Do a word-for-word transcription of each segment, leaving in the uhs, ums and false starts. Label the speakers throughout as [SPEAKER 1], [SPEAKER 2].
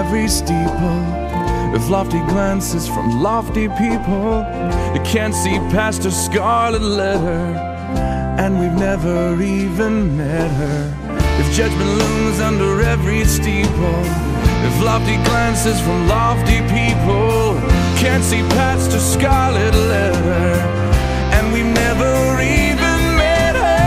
[SPEAKER 1] every steeple, with lofty glances from lofty people. You can't see past her scarlet letter, and we've never even met her. If judgment looms under every steeple, with lofty glances from lofty people, can't see past her scarlet letter, and we've never even met her.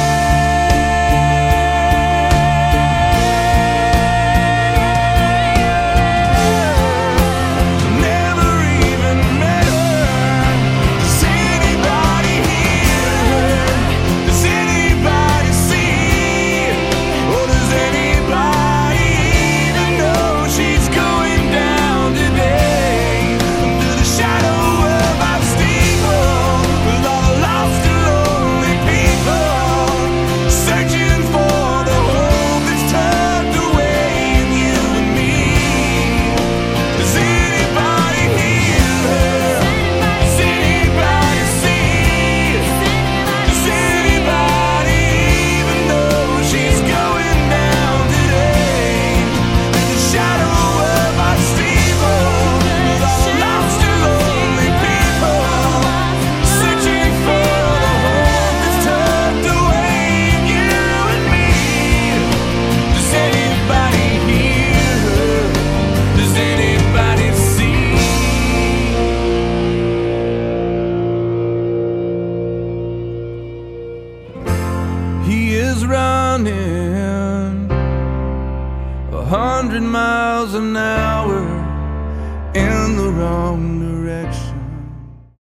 [SPEAKER 1] Miles an hour in the wrong direction.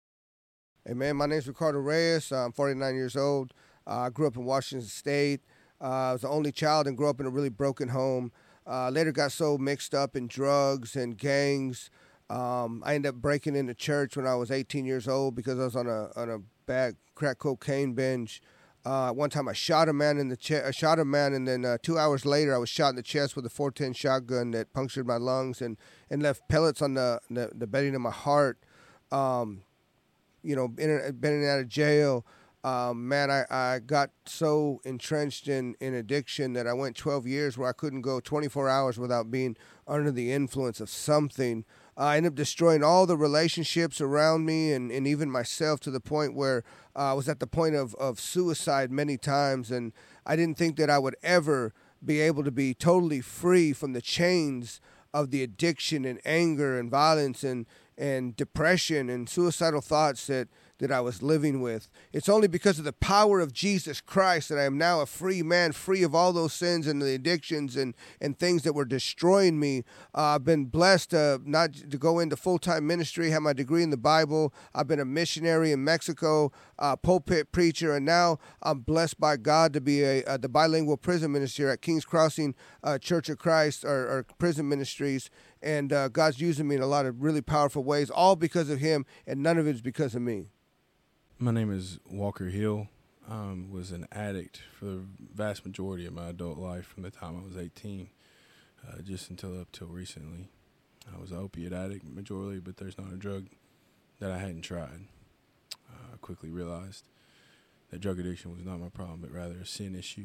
[SPEAKER 2] Hey man, my name's Ricardo Reyes. I'm forty-nine years old. Uh, I grew up in Washington State. Uh, I was the only child and grew up in a really broken home. Uh, later got so mixed up in drugs and gangs. Um, I ended up breaking into church when I was eighteen years old because I was on a on a bad crack cocaine binge. Uh, one time I shot a man in the chest. I shot a man, and then uh, two hours later I was shot in the chest with a four ten shotgun that punctured my lungs and, and left pellets on the, the, the bedding of my heart. Um, you know, in, been in and out of jail. Um, man, I, I got so entrenched in, in addiction that I went twelve years where I couldn't go twenty-four hours without being under the influence of something. Uh, I ended up destroying all the relationships around me and, and even myself to the point where uh, I was at the point of, of suicide many times. And I didn't think that I would ever be able to be totally free from the chains of the addiction and anger and violence and, and depression and suicidal thoughts that, that I was living with. It's only because of the power of Jesus Christ that I am now a free man, free of all those sins and the addictions and, and things that were destroying me. Uh, I've been blessed uh, not to go into full-time ministry, have my degree in the Bible. I've been a missionary in Mexico, uh, pulpit preacher, and now I'm blessed by God to be a, a the bilingual prison minister at King's Crossing uh, Church of Christ or, or prison ministries. And uh, God's using me in a lot of really powerful ways, all because of him, and none of it is because of me.
[SPEAKER 3] My name is Walker Hill. I um, was an addict for the vast majority of my adult life from the time I was eighteen, uh, just until up till recently. I was an opiate addict majorly, but there's not a drug that I hadn't tried. Uh, I quickly realized that drug addiction was not my problem, but rather a sin issue.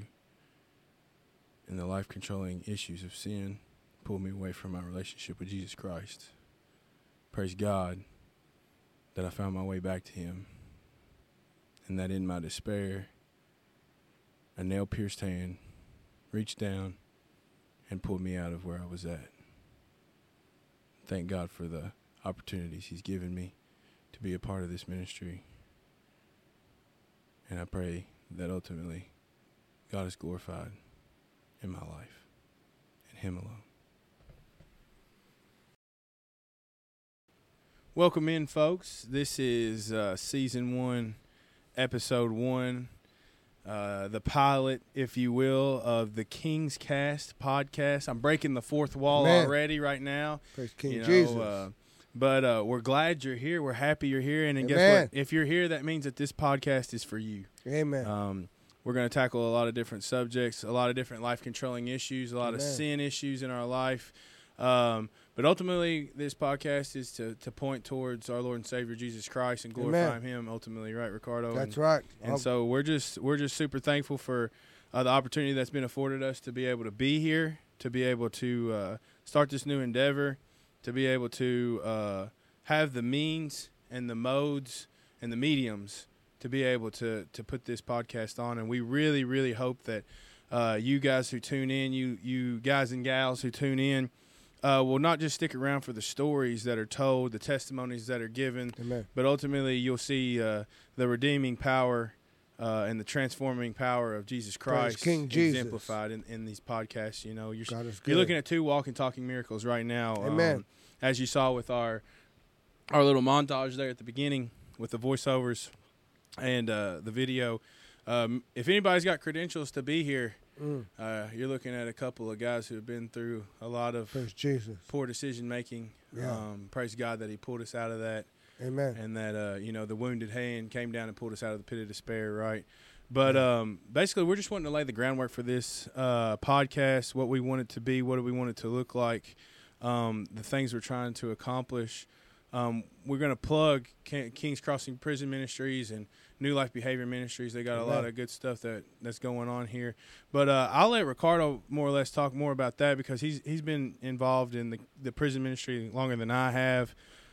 [SPEAKER 3] And the life-controlling issues of sin pulled me away from my relationship with Jesus Christ. Praise God that I found my way back to him, and that in my despair, a nail-pierced hand reached down and pulled me out of where I was at. Thank God for the opportunities he's given me to be a part of this ministry. And I pray that ultimately God is glorified in my life and him alone. Welcome in, folks. This is uh, season one, episode one, uh, the pilot, if you will, of the King's Cast podcast. I'm breaking the fourth wall
[SPEAKER 2] Man.
[SPEAKER 3] already right now.
[SPEAKER 2] Praise King
[SPEAKER 3] you know,
[SPEAKER 2] Jesus.
[SPEAKER 3] Uh, but uh, we're glad you're here. We're happy you're here. And, and guess
[SPEAKER 2] Amen.
[SPEAKER 3] what? If you're here, that means that this podcast is for you.
[SPEAKER 2] Amen.
[SPEAKER 3] Um, we're going to tackle a lot of different subjects, a lot of different life-controlling issues, a lot
[SPEAKER 2] Amen.
[SPEAKER 3] of sin issues in our life. Um, but ultimately, this podcast is to, to point towards our Lord and Savior Jesus Christ and glorify
[SPEAKER 2] Amen.
[SPEAKER 3] Him. Ultimately, right, Ricardo?
[SPEAKER 2] That's
[SPEAKER 3] and,
[SPEAKER 2] right.
[SPEAKER 3] And
[SPEAKER 2] I'll,
[SPEAKER 3] so we're just we're just super thankful for uh, the opportunity that's been afforded us to be able to be here, to to be able to uh, start this new endeavor, to be able to uh, have the means and the modes and the mediums to be able to to put this podcast on. And we really, really hope that uh, you guys who tune in, you you guys and gals who tune in, uh, will not just stick around for the stories that are told, the testimonies that are given,
[SPEAKER 2] Amen.
[SPEAKER 3] but ultimately you'll see uh, the redeeming power uh, and the transforming power of Jesus Christ
[SPEAKER 2] King Jesus.
[SPEAKER 3] exemplified in, in these podcasts. You know, you're,
[SPEAKER 2] God is
[SPEAKER 3] you're
[SPEAKER 2] good.
[SPEAKER 3] looking at two walking, talking miracles right now.
[SPEAKER 2] Amen.
[SPEAKER 3] Um, as you saw with our our little montage there at the beginning with the voiceovers and uh, the video. Um, if anybody's got credentials to be here, mm. uh, you're looking at a couple of guys who have been through a lot of
[SPEAKER 2] praise Jesus.
[SPEAKER 3] poor decision making.
[SPEAKER 2] Yeah.
[SPEAKER 3] Um, praise God that He pulled us out of that.
[SPEAKER 2] Amen.
[SPEAKER 3] And that uh, you know, the wounded hand came down and pulled us out of the pit of despair, right? But um, basically, we're just wanting to lay the groundwork for this uh, podcast. What we want it to be, what do we want it to look like, um, the things we're trying to accomplish. Um, we're going to plug King's Crossing Prison Ministries and New Life Behavior Ministries. They got a
[SPEAKER 2] Amen.
[SPEAKER 3] lot of good stuff that, that's going on here. But uh, I'll let Ricardo more or less talk more about that because he's he's been involved in the, the prison ministry longer than I have.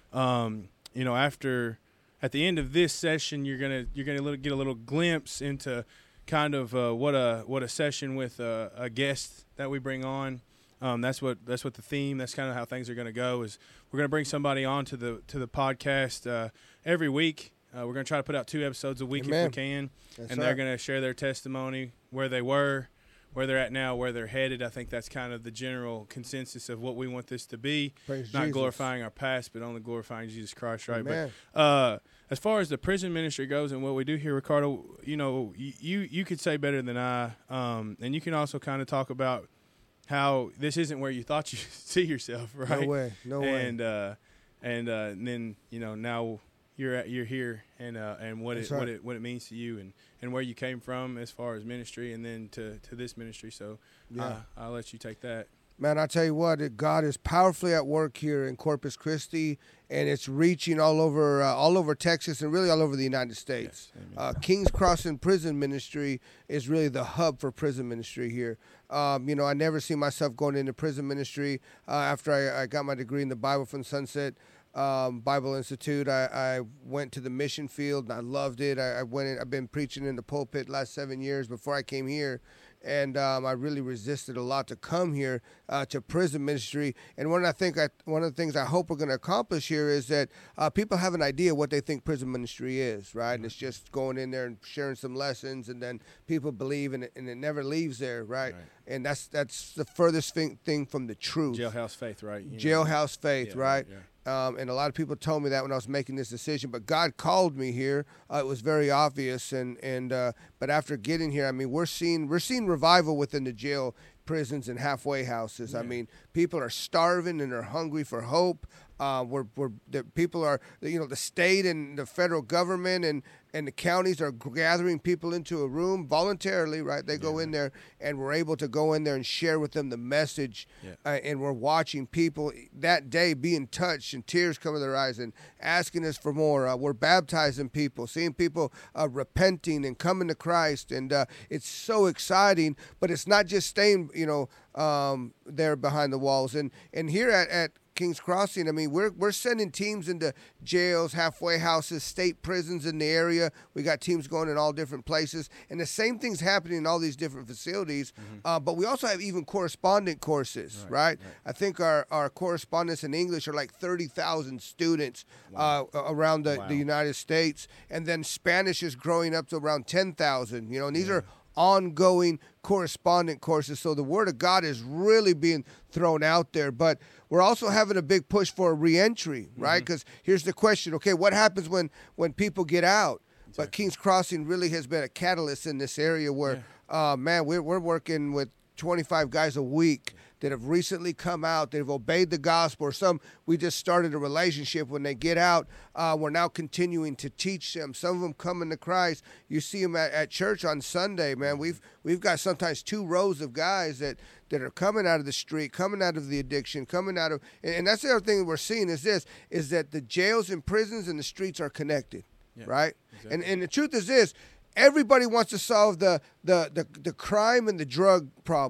[SPEAKER 3] Um, you know, after at the end of this session, you're gonna you're gonna get a little glimpse into kind of uh, what a what a session with a, a guest that we bring on. Um, that's what that's what the theme. That's kind of how things are going to go. Is we're going to bring somebody on to the to the podcast uh, every week. Uh, we're going to try to put out two episodes a week
[SPEAKER 2] Amen.
[SPEAKER 3] if we can,
[SPEAKER 2] That's
[SPEAKER 3] and
[SPEAKER 2] right.
[SPEAKER 3] they're going to share their testimony, where they were, where they're at now, where they're headed. I think that's kind of the general consensus of what we want this to be.
[SPEAKER 2] Praise
[SPEAKER 3] Not
[SPEAKER 2] Jesus.
[SPEAKER 3] glorifying our past, but only glorifying Jesus Christ, right?
[SPEAKER 2] Amen.
[SPEAKER 3] But uh, as far as the prison ministry goes and what we do here, Ricardo, you know, you you could say better than I, um, and you can also kind of talk about how this isn't where you thought you see yourself, right?
[SPEAKER 2] No way, no way.
[SPEAKER 3] And uh, and, uh, and then you know now you're at, you're here, and uh, and what
[SPEAKER 2] That's
[SPEAKER 3] it
[SPEAKER 2] right.
[SPEAKER 3] what it what it means to you, and, and where you came from as far as ministry, and then to, to this ministry. So
[SPEAKER 2] Yeah.
[SPEAKER 3] uh, I'll let you take that.
[SPEAKER 2] Man, I tell you what, it- God is powerfully at work here in Corpus Christi, and it's reaching all over, uh, all over Texas, and really all over the United States.
[SPEAKER 3] Yes, amen.
[SPEAKER 2] uh, King's Crossing Prison Ministry is really the hub for prison ministry here. Um, you know, I never see myself going into prison ministry uh, after I, I got my degree in the Bible from Sunset um, Bible Institute. I, I went to the mission field, and I loved it. I, I went. In, I've been preaching in the pulpit last seven years before I came here. And um, I really resisted a lot to come here uh, to prison ministry. And one I think I, one of the things I hope we're going to accomplish here is that uh, people have an idea what they think prison ministry is, right? And it's just going in there and sharing some lessons, and then people believe, and it, and it never leaves there, right?
[SPEAKER 3] Right.
[SPEAKER 2] And that's that's the furthest thing, thing from the truth.
[SPEAKER 3] Jailhouse faith, right? You know.
[SPEAKER 2] Jailhouse faith,
[SPEAKER 3] Yeah,
[SPEAKER 2] right?
[SPEAKER 3] yeah.
[SPEAKER 2] Um, and a lot of people told me that when I was making this decision, but God called me here. Uh, it was very obvious, and and uh, but after getting here, I mean, we're seeing we're seeing revival within the jail, prisons, and halfway houses. I
[SPEAKER 3] Yeah.
[SPEAKER 2] mean, people are starving and they're hungry for hope. Uh, we're, we're the people are you know the state and the federal government and, and the counties are gathering people into a room voluntarily, right? They go
[SPEAKER 3] Yeah.
[SPEAKER 2] in there, and we're able to go in there and share with them the message.
[SPEAKER 3] Yeah.
[SPEAKER 2] Uh, and we're watching people that day being touched and tears come to their eyes and asking us for more. Uh, we're baptizing people, seeing people uh, repenting and coming to Christ, and uh, it's so exciting. But it's not just staying, you know, um, there behind the walls. And and here at, at King's Crossing, I mean, we're we're sending teams into jails, halfway houses, state prisons in the area. We got teams going in all different places, and the same thing's happening in all these different facilities.
[SPEAKER 3] Mm-hmm.
[SPEAKER 2] Uh, but we also have even correspondent courses,
[SPEAKER 3] Right,
[SPEAKER 2] right?
[SPEAKER 3] right.
[SPEAKER 2] I think our, our correspondents in English are like thirty thousand students uh, around the,
[SPEAKER 3] Wow.
[SPEAKER 2] the United States, and then Spanish is growing up to around ten thousand. You know, and these
[SPEAKER 3] Yeah.
[SPEAKER 2] are ongoing correspondent courses. So the Word of God is really being thrown out there. But we're also having a big push for reentry, right? Because here's the question: okay, what happens when when people get out? But King's Crossing really has been a catalyst in this area where, uh, man, we're we're working with twenty-five guys a week that have recently come out, that have obeyed the gospel, or some we just started a relationship. When they get out, uh, we're now continuing to teach them. Some of them coming to Christ. You see them at, at church on Sunday, man. We've we've got sometimes two rows of guys that, that are coming out of the street, coming out of the addiction, coming out of, and, and that's the other thing that we're seeing is this, is that the jails and prisons and the streets are connected,
[SPEAKER 3] Yeah,
[SPEAKER 2] right?
[SPEAKER 3] exactly.
[SPEAKER 2] And and the truth is this, everybody wants to solve the, the, the, the crime and the drug problem.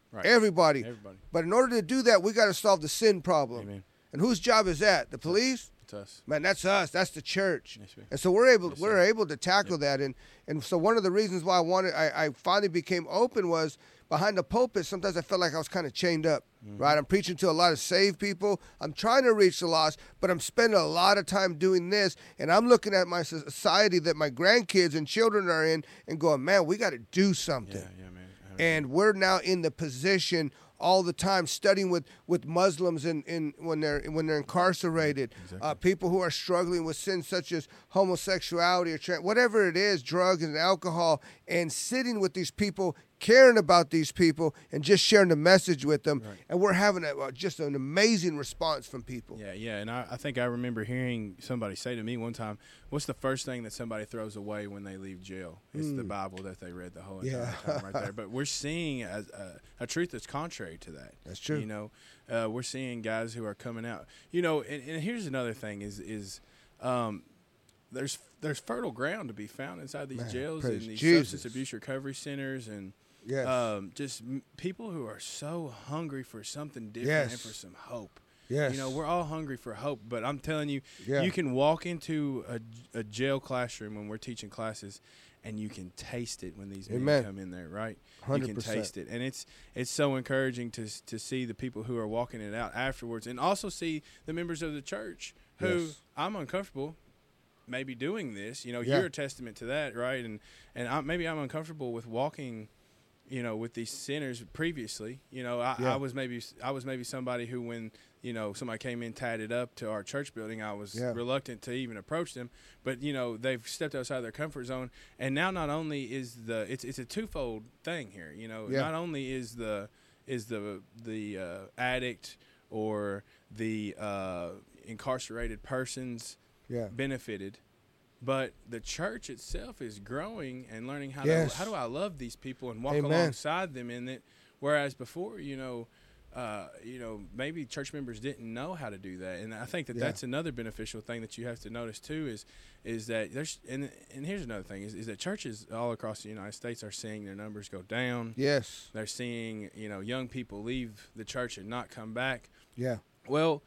[SPEAKER 3] Right.
[SPEAKER 2] Everybody.
[SPEAKER 3] Everybody.
[SPEAKER 2] But in order to do that, we got to solve the sin problem.
[SPEAKER 3] Amen.
[SPEAKER 2] And whose job is that? The police?
[SPEAKER 3] It's us.
[SPEAKER 2] Man, that's us. That's the church.
[SPEAKER 3] Yes, sir.
[SPEAKER 2] And so we're able
[SPEAKER 3] Yes,
[SPEAKER 2] we're
[SPEAKER 3] sir.
[SPEAKER 2] able to tackle
[SPEAKER 3] Yep.
[SPEAKER 2] that. And and so one of the reasons why I wanted I, I finally became open was behind the pulpit. Sometimes I felt like I was kind of chained up.
[SPEAKER 3] Mm-hmm.
[SPEAKER 2] Right? I'm preaching to a lot of saved people. I'm trying to reach the lost, but I'm spending a lot of time doing this. And I'm looking at my society that my grandkids and children are in and going, man, we got to do something.
[SPEAKER 3] Yeah, yeah, man.
[SPEAKER 2] And we're now in the position all the time studying with, with Muslims in, in when they're when they're incarcerated,
[SPEAKER 3] Exactly.
[SPEAKER 2] uh, people who are struggling with sins such as homosexuality or tra- whatever it is, drugs and alcohol, and sitting with these people, caring about these people, and just sharing the message with them.
[SPEAKER 3] Right.
[SPEAKER 2] And we're having a, uh, just an amazing response from people.
[SPEAKER 3] Yeah, yeah, and I, I think I remember hearing somebody say to me one time, "What's the first thing that somebody throws away when they leave jail? It's the Bible that they read the whole entire
[SPEAKER 2] Yeah.
[SPEAKER 3] time, right there." But we're seeing a, a, a truth that's contrary to that.
[SPEAKER 2] That's true.
[SPEAKER 3] You know, uh, we're seeing guys who are coming out. You know, and, and here's another thing: is is um, there's there's fertile ground to be found inside these
[SPEAKER 2] Man,
[SPEAKER 3] jails and
[SPEAKER 2] praise
[SPEAKER 3] these
[SPEAKER 2] Jesus.
[SPEAKER 3] substance abuse recovery centers and.
[SPEAKER 2] Yes.
[SPEAKER 3] Um, just m- people who are so hungry for something different and
[SPEAKER 2] Yes.
[SPEAKER 3] for some hope.
[SPEAKER 2] yes.
[SPEAKER 3] You know, we're all hungry for hope, but I'm telling you,
[SPEAKER 2] Yeah.
[SPEAKER 3] you can walk into a, a jail classroom when we're teaching classes, and you can taste it when these men
[SPEAKER 2] Amen.
[SPEAKER 3] come in there, right?
[SPEAKER 2] one hundred
[SPEAKER 3] You can
[SPEAKER 2] percent.
[SPEAKER 3] taste it, and it's it's so encouraging to to see the people who are walking it out afterwards, and also see the members of the church who
[SPEAKER 2] Yes.
[SPEAKER 3] I'm uncomfortable maybe doing this. You know,
[SPEAKER 2] Yeah.
[SPEAKER 3] you're a testament to that, right? And and I, maybe I'm uncomfortable with walking. You know, with these sinners previously, you know, I,
[SPEAKER 2] Yeah.
[SPEAKER 3] I was maybe I was maybe somebody who, when you know somebody came in tatted up to our church building, I was
[SPEAKER 2] Yeah.
[SPEAKER 3] reluctant to even approach them. But you know, they've stepped outside their comfort zone, and now not only is the it's it's a twofold thing here. You know,
[SPEAKER 2] Yeah.
[SPEAKER 3] not only is the is the the uh, addict or the uh, incarcerated persons
[SPEAKER 2] Yeah.
[SPEAKER 3] benefited, but the church itself is growing and learning how
[SPEAKER 2] Yes.
[SPEAKER 3] to how do I love these people and walk
[SPEAKER 2] Amen.
[SPEAKER 3] alongside them in it. Whereas before, you know, uh, you know, maybe church members didn't know how to do that, and I think that
[SPEAKER 2] Yeah.
[SPEAKER 3] that's another beneficial thing that you have to notice too. Is is that there's and and here's another thing is, is that churches all across the United States are seeing their numbers go down.
[SPEAKER 2] Yes.
[SPEAKER 3] They're seeing, you know, young people leave the church and not come back.
[SPEAKER 2] Yeah.
[SPEAKER 3] Well,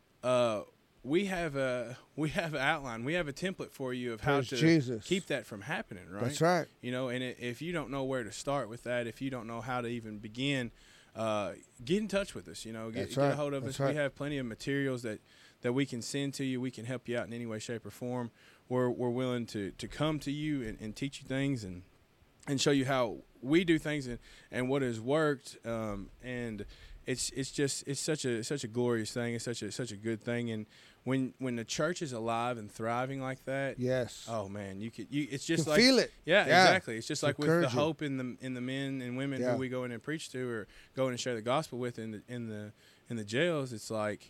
[SPEAKER 3] uh, we have a we have an outline. We have a template for you of how
[SPEAKER 2] Praise
[SPEAKER 3] to
[SPEAKER 2] Jesus.
[SPEAKER 3] keep that from happening, right?
[SPEAKER 2] That's right.
[SPEAKER 3] You know, and it, if you don't know where to start with that, if you don't know how to even begin, uh, get in touch with us. You know, get,
[SPEAKER 2] That's
[SPEAKER 3] get
[SPEAKER 2] right.
[SPEAKER 3] a hold of
[SPEAKER 2] That's
[SPEAKER 3] us.
[SPEAKER 2] right.
[SPEAKER 3] We have plenty of materials that, that we can send to you. We can help you out in any way, shape, or form. We're we're willing to, to come to you and, and teach you things and and show you how we do things and, and what has worked. Um, and it's it's just it's such a such a glorious thing. It's such a such a good thing. And when when the church is alive and thriving like that,
[SPEAKER 2] Yes.
[SPEAKER 3] oh man, you could you it's
[SPEAKER 2] You
[SPEAKER 3] just
[SPEAKER 2] can
[SPEAKER 3] like
[SPEAKER 2] feel it.
[SPEAKER 3] yeah,
[SPEAKER 2] Yeah.
[SPEAKER 3] exactly. It's just like with the
[SPEAKER 2] encouraging.
[SPEAKER 3] hope in the in the men and women
[SPEAKER 2] Yeah.
[SPEAKER 3] who we go in and preach to or go in and share the gospel with in the in the in the jails. It's like,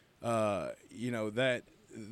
[SPEAKER 3] uh, you know, that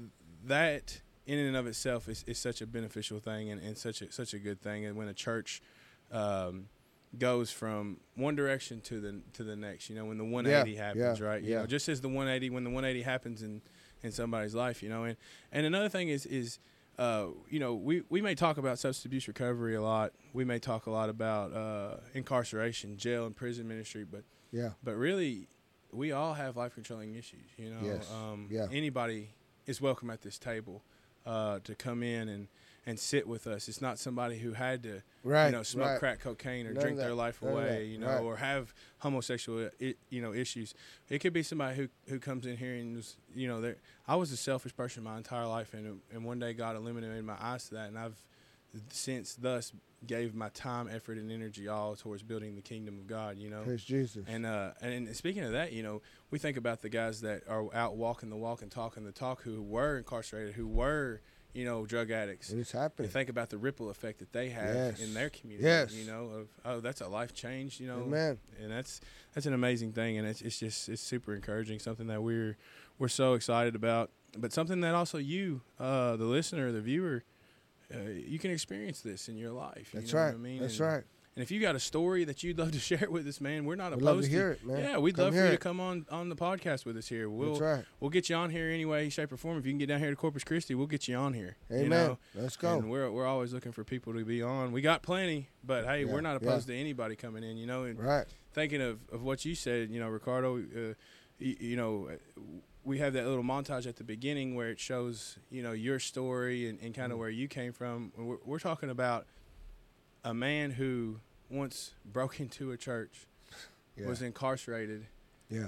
[SPEAKER 3] that in and of itself is, is such a beneficial thing and, and such a such a good thing. And when a church um, goes from one direction to the to the next, you know, when the one eighty
[SPEAKER 2] Yeah,
[SPEAKER 3] happens,
[SPEAKER 2] yeah,
[SPEAKER 3] right? You
[SPEAKER 2] yeah.
[SPEAKER 3] know, just as the one eighty when the one eighty happens in in somebody's life, you know. And and another thing is is uh, you know, we, we may talk about substance abuse recovery a lot. We may talk a lot about uh, incarceration, jail, and prison ministry, but
[SPEAKER 2] Yeah.
[SPEAKER 3] but really, we all have life controlling issues. You know,
[SPEAKER 2] Yes.
[SPEAKER 3] um,
[SPEAKER 2] Yeah.
[SPEAKER 3] anybody is welcome at this table uh, to come in and, and sit with us. It's not somebody who had to,
[SPEAKER 2] Right.
[SPEAKER 3] you know, smoke
[SPEAKER 2] right.
[SPEAKER 3] crack cocaine or
[SPEAKER 2] None of
[SPEAKER 3] drink their
[SPEAKER 2] that.
[SPEAKER 3] life
[SPEAKER 2] None of
[SPEAKER 3] away,
[SPEAKER 2] that.
[SPEAKER 3] you know,
[SPEAKER 2] Right.
[SPEAKER 3] or have homosexual, I- you know, issues. It could be somebody who, who comes in here and was, you know, they're- I was a selfish person my entire life, and and one day God illuminated my eyes to that, and I've since thus gave my time, effort, and energy all towards building the kingdom of God, you know.
[SPEAKER 2] Praise Jesus.
[SPEAKER 3] And uh, and speaking of that, you know, we think about the guys that are out walking the walk and talking the talk who were incarcerated, who were, you know, drug addicts.
[SPEAKER 2] It is happening.
[SPEAKER 3] And think about the ripple effect that they have
[SPEAKER 2] Yes.
[SPEAKER 3] in their community.
[SPEAKER 2] Yes.
[SPEAKER 3] You know, of oh, that's a life change. You know,
[SPEAKER 2] Amen.
[SPEAKER 3] and that's that's an amazing thing, and it's it's just it's super encouraging. Something that we're we're so excited about, but something that also you, uh, the listener, the viewer, uh, you can experience this in your life.
[SPEAKER 2] That's
[SPEAKER 3] you know
[SPEAKER 2] right.
[SPEAKER 3] What I mean?
[SPEAKER 2] That's
[SPEAKER 3] and,
[SPEAKER 2] right.
[SPEAKER 3] And if you got a story that you'd love to share with us, man, we're not
[SPEAKER 2] We'd
[SPEAKER 3] opposed
[SPEAKER 2] love to hear it, man.
[SPEAKER 3] Yeah, we'd
[SPEAKER 2] Come
[SPEAKER 3] love for
[SPEAKER 2] hear
[SPEAKER 3] you to
[SPEAKER 2] it.
[SPEAKER 3] come on on the podcast with us here. We'll
[SPEAKER 2] That's right.
[SPEAKER 3] we'll get you on here anyway, shape or form. If you can get down here to Corpus Christi, we'll get you on here.
[SPEAKER 2] Amen.
[SPEAKER 3] You know?
[SPEAKER 2] Let's go.
[SPEAKER 3] And we're we're always looking for people to be on. We got plenty, but hey,
[SPEAKER 2] Yeah,
[SPEAKER 3] we're not
[SPEAKER 2] yeah.
[SPEAKER 3] opposed to anybody coming in. You know, and
[SPEAKER 2] Right.
[SPEAKER 3] thinking of, of what you said, you know, Ricardo, uh, you, you know, we have that little montage at the beginning where it shows, you know, your story and, and kind of mm. where you came from. We're, we're talking about a man who once broke into a church, yeah. was incarcerated,
[SPEAKER 2] yeah,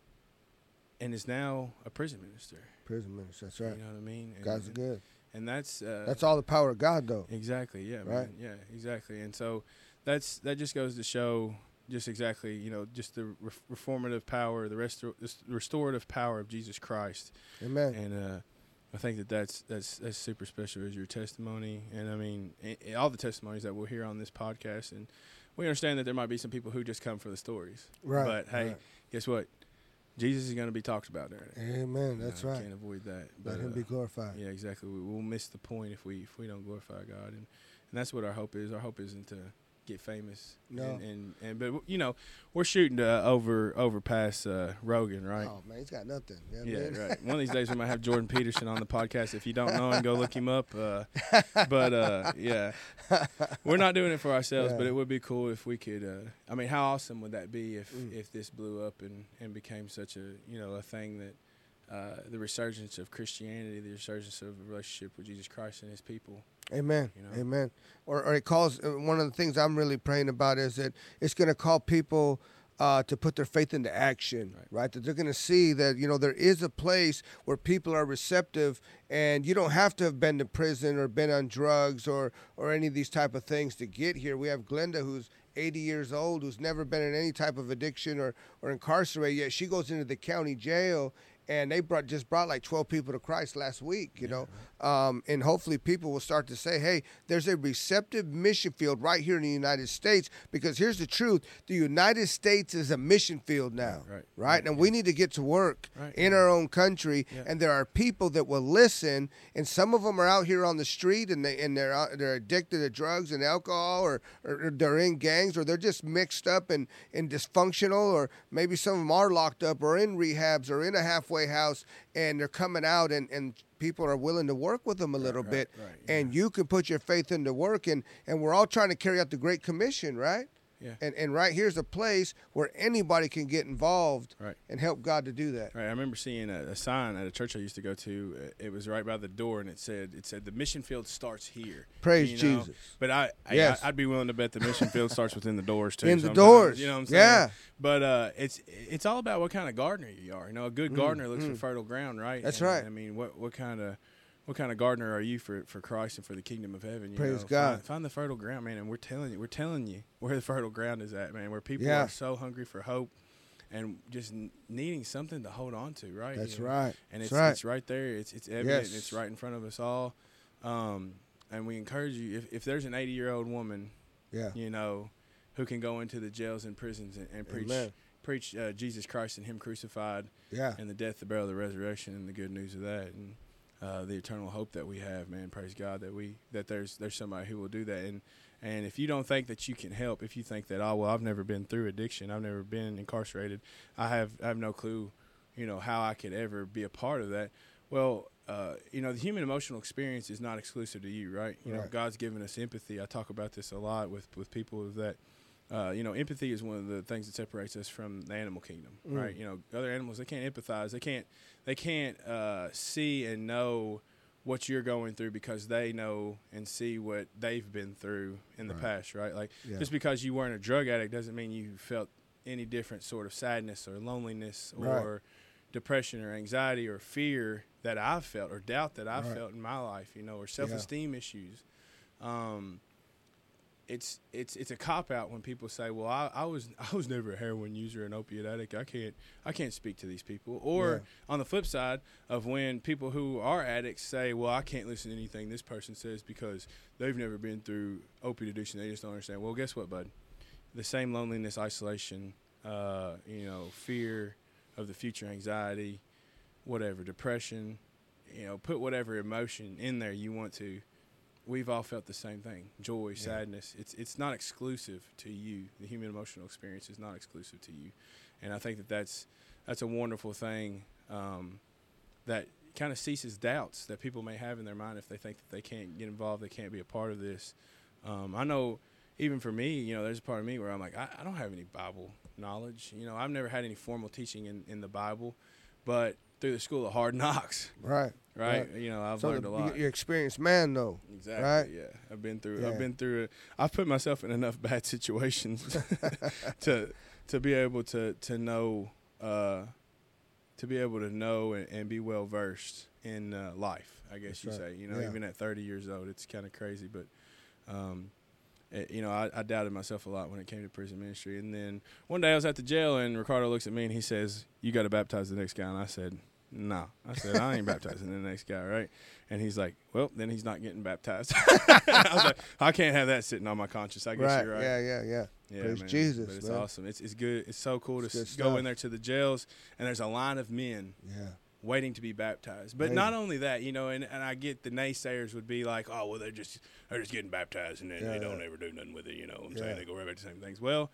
[SPEAKER 3] and is now a prison minister.
[SPEAKER 2] Prison minister, that's right.
[SPEAKER 3] You know what I mean? And,
[SPEAKER 2] God's good.
[SPEAKER 3] And that's uh,
[SPEAKER 2] that's all the power of God, though.
[SPEAKER 3] Exactly. Yeah.
[SPEAKER 2] Right.
[SPEAKER 3] Man. Yeah. Exactly. And so that's that just goes to show just exactly, you know, just the re- reformative power, the restor- restorative power of Jesus Christ.
[SPEAKER 2] Amen.
[SPEAKER 3] And uh, I think that that's that's that's super special as your testimony. And I mean, it, it, all the testimonies that we'll hear on this podcast, and we understand that there might be some people who just come for the stories.
[SPEAKER 2] Right.
[SPEAKER 3] But hey,
[SPEAKER 2] right.
[SPEAKER 3] guess what? Jesus is going to be talked about there.
[SPEAKER 2] Amen. That's
[SPEAKER 3] you know,
[SPEAKER 2] right.
[SPEAKER 3] Can't avoid that.
[SPEAKER 2] Let
[SPEAKER 3] but,
[SPEAKER 2] him
[SPEAKER 3] uh,
[SPEAKER 2] be glorified.
[SPEAKER 3] Yeah, exactly. We, we'll miss the point if we if we don't glorify God, and and that's what our hope is. Our hope isn't to get famous.
[SPEAKER 2] No.
[SPEAKER 3] And, and, and but you know, we're shooting to uh, over over past uh, Rogan, right?
[SPEAKER 2] Oh man, he's got nothing. You know
[SPEAKER 3] yeah,
[SPEAKER 2] I mean?
[SPEAKER 3] right. One of these days we might have Jordan Peterson on the podcast. If you don't know him, go look him up. Uh, but uh, yeah, we're not doing it for ourselves,
[SPEAKER 2] yeah.
[SPEAKER 3] but it would be cool if we could. Uh, I mean, how awesome would that be if
[SPEAKER 2] mm.
[SPEAKER 3] if this blew up and, and became such a you know a thing that. Uh, the resurgence of Christianity, the resurgence of a relationship with Jesus Christ and his people.
[SPEAKER 2] Amen.
[SPEAKER 3] You know?
[SPEAKER 2] Amen. Or, or it calls, uh, one of the things I'm really praying about is that it's going to call people uh, to put their faith into action, right. right? That they're going to see that, you know, there is a place where people are receptive, and you don't have to have been to prison or been on drugs or, or any of these type of things to get here. We have Glenda, who's eighty years old, who's never been in any type of addiction or, or incarcerated yet. She goes into the county jail, and they brought just brought like twelve people to Christ last week, you know. Um, and hopefully people will start to say, hey, there's a receptive mission field right here in the United States, because here's the truth. The United States is a mission field now,
[SPEAKER 3] right? right,
[SPEAKER 2] right?
[SPEAKER 3] right
[SPEAKER 2] And
[SPEAKER 3] yeah.
[SPEAKER 2] we need to get to work
[SPEAKER 3] right,
[SPEAKER 2] in
[SPEAKER 3] yeah.
[SPEAKER 2] our own country,
[SPEAKER 3] yeah.
[SPEAKER 2] and there are people that will listen, and some of them are out here on the street, and, they, and they're out, they're addicted to drugs and alcohol, or, or, or they're in gangs, or they're just mixed up and, and dysfunctional, or maybe some of them are locked up or in rehabs or in a halfway house, and they're coming out, and, and people are willing to work with them a little
[SPEAKER 3] right,
[SPEAKER 2] bit,
[SPEAKER 3] right, right, yeah.
[SPEAKER 2] and you can put your faith into work, and, and we're all trying to carry out the Great Commission, right?
[SPEAKER 3] Yeah.
[SPEAKER 2] And and right here's a place where anybody can get involved
[SPEAKER 3] right.
[SPEAKER 2] and help God to do that.
[SPEAKER 3] Right. I remember seeing a, a sign at a church I used to go to. It was right by the door, and it said, "It said the mission field starts here."
[SPEAKER 2] Praise
[SPEAKER 3] you know?
[SPEAKER 2] Jesus.
[SPEAKER 3] But I, I,
[SPEAKER 2] yes.
[SPEAKER 3] I, I'd be willing to bet the mission field starts within the doors too.
[SPEAKER 2] In the
[SPEAKER 3] sometimes.
[SPEAKER 2] doors,
[SPEAKER 3] you know what I'm saying?
[SPEAKER 2] Yeah.
[SPEAKER 3] But uh, it's it's all about what kind of gardener you are. You know, a good gardener mm, looks
[SPEAKER 2] mm.
[SPEAKER 3] for fertile ground, right?
[SPEAKER 2] That's
[SPEAKER 3] and,
[SPEAKER 2] right.
[SPEAKER 3] I mean, what what kind of What kind of gardener are you for, for Christ and for the kingdom of heaven? You
[SPEAKER 2] Praise
[SPEAKER 3] know?
[SPEAKER 2] God.
[SPEAKER 3] Find, find the fertile ground, man. And we're telling you, we're telling you where the fertile ground is at, man. Where people
[SPEAKER 2] yeah.
[SPEAKER 3] are so hungry for hope and just n- needing something to hold on to, right?
[SPEAKER 2] That's
[SPEAKER 3] you know?
[SPEAKER 2] right.
[SPEAKER 3] And
[SPEAKER 2] That's
[SPEAKER 3] it's
[SPEAKER 2] right.
[SPEAKER 3] it's right there. It's it's evident.
[SPEAKER 2] Yes.
[SPEAKER 3] It's right in front of us all. Um, and we encourage you, if, if there's an eighty-year-old woman,
[SPEAKER 2] yeah.
[SPEAKER 3] you know, who can go into the jails and prisons and, and preach
[SPEAKER 2] Amen.
[SPEAKER 3] preach uh, Jesus Christ and Him crucified,
[SPEAKER 2] yeah.
[SPEAKER 3] and the death, the burial, the resurrection, and the good news of that, and uh, the eternal hope that we have, man. Praise God that we that there's there's somebody who will do that. And and if you don't think that you can help, if you think that, oh well, I've never been through addiction, I've never been incarcerated, I have I have no clue, you know, how I could ever be a part of that. Well, uh, you know, the human emotional experience is not exclusive to you, right? You
[SPEAKER 2] right.
[SPEAKER 3] know, God's given us empathy. I talk about this a lot with with people that. Uh, you know, empathy is one of the things that separates us from the animal kingdom, mm. right? You know, other animals, they can't empathize. They can't, they can't uh, see and know what you're going through because they know and see what they've been through in the
[SPEAKER 2] right.
[SPEAKER 3] past, right? Like,
[SPEAKER 2] yeah.
[SPEAKER 3] just because you weren't a drug addict doesn't mean you felt any different sort of sadness or loneliness or
[SPEAKER 2] right.
[SPEAKER 3] depression or anxiety or fear that I've felt or doubt that I've
[SPEAKER 2] right.
[SPEAKER 3] felt in my life, you know, or self-esteem yeah. issues. Um It's it's it's a cop out when people say, "Well, I, I was I was never a heroin user, an opiate addict. I can't I can't speak to these people." Or
[SPEAKER 2] yeah.
[SPEAKER 3] on the flip side of when people who are addicts say, "Well, I can't listen to anything this person says because they've never been through opiate addiction. They just don't understand." Well, guess what, bud? The same loneliness, isolation, uh, you know, fear of the future, anxiety, whatever, depression, you know, put whatever emotion in there you want to. We've all felt the same thing: joy, yeah. sadness. It's it's not exclusive to you. The human emotional experience is not exclusive to you, and I think that that's that's a wonderful thing um, that kind of ceases doubts that people may have in their mind if they think that they can't get involved, they can't be a part of this. Um, I know, even for me, you know, there's a part of me where I'm like, I, I don't have any Bible knowledge. You know, I've never had any formal teaching in, in the Bible, but through the school of hard knocks.
[SPEAKER 2] Right.
[SPEAKER 3] Right. right. You know, I've
[SPEAKER 2] so
[SPEAKER 3] learned
[SPEAKER 2] the,
[SPEAKER 3] a lot.
[SPEAKER 2] You're experienced man, though.
[SPEAKER 3] Exactly.
[SPEAKER 2] Right?
[SPEAKER 3] Yeah. I've been through.
[SPEAKER 2] Yeah.
[SPEAKER 3] I've been through. A, I've put myself in enough bad situations to to be able to to know uh, to be able to know and, and be well versed in uh, life. I guess
[SPEAKER 2] That's
[SPEAKER 3] you
[SPEAKER 2] right.
[SPEAKER 3] say. You know,
[SPEAKER 2] Yeah.
[SPEAKER 3] even at thirty years old, it's kind of crazy, but. Um, it, you know, I, I doubted myself a lot when it came to prison ministry. And then one day I was at the jail, and Ricardo looks at me, and he says, "You got to baptize the next guy." And I said, "No." I said, "I ain't baptizing the next guy, right?" And he's like, "Well, then he's not getting baptized." I was like, "I can't have that sitting on my conscience." I guess
[SPEAKER 2] Right.
[SPEAKER 3] you're right.
[SPEAKER 2] Yeah, yeah, yeah.
[SPEAKER 3] Yeah,
[SPEAKER 2] Praise
[SPEAKER 3] man.
[SPEAKER 2] Jesus,
[SPEAKER 3] But it's
[SPEAKER 2] man.
[SPEAKER 3] awesome. It's it's good. It's so cool
[SPEAKER 2] It's
[SPEAKER 3] to
[SPEAKER 2] good
[SPEAKER 3] s- go
[SPEAKER 2] stuff.
[SPEAKER 3] in there to the jails, and there's a line of men
[SPEAKER 2] Yeah.
[SPEAKER 3] waiting to be baptized. But
[SPEAKER 2] Amazing.
[SPEAKER 3] not only that, you know, and, and I get the naysayers would be like, "Oh, well, they're just they're just getting baptized, and then
[SPEAKER 2] Yeah,
[SPEAKER 3] they don't
[SPEAKER 2] yeah.
[SPEAKER 3] ever do nothing with it." You know what I'm
[SPEAKER 2] Yeah.
[SPEAKER 3] saying? They go right back to the same things. Well,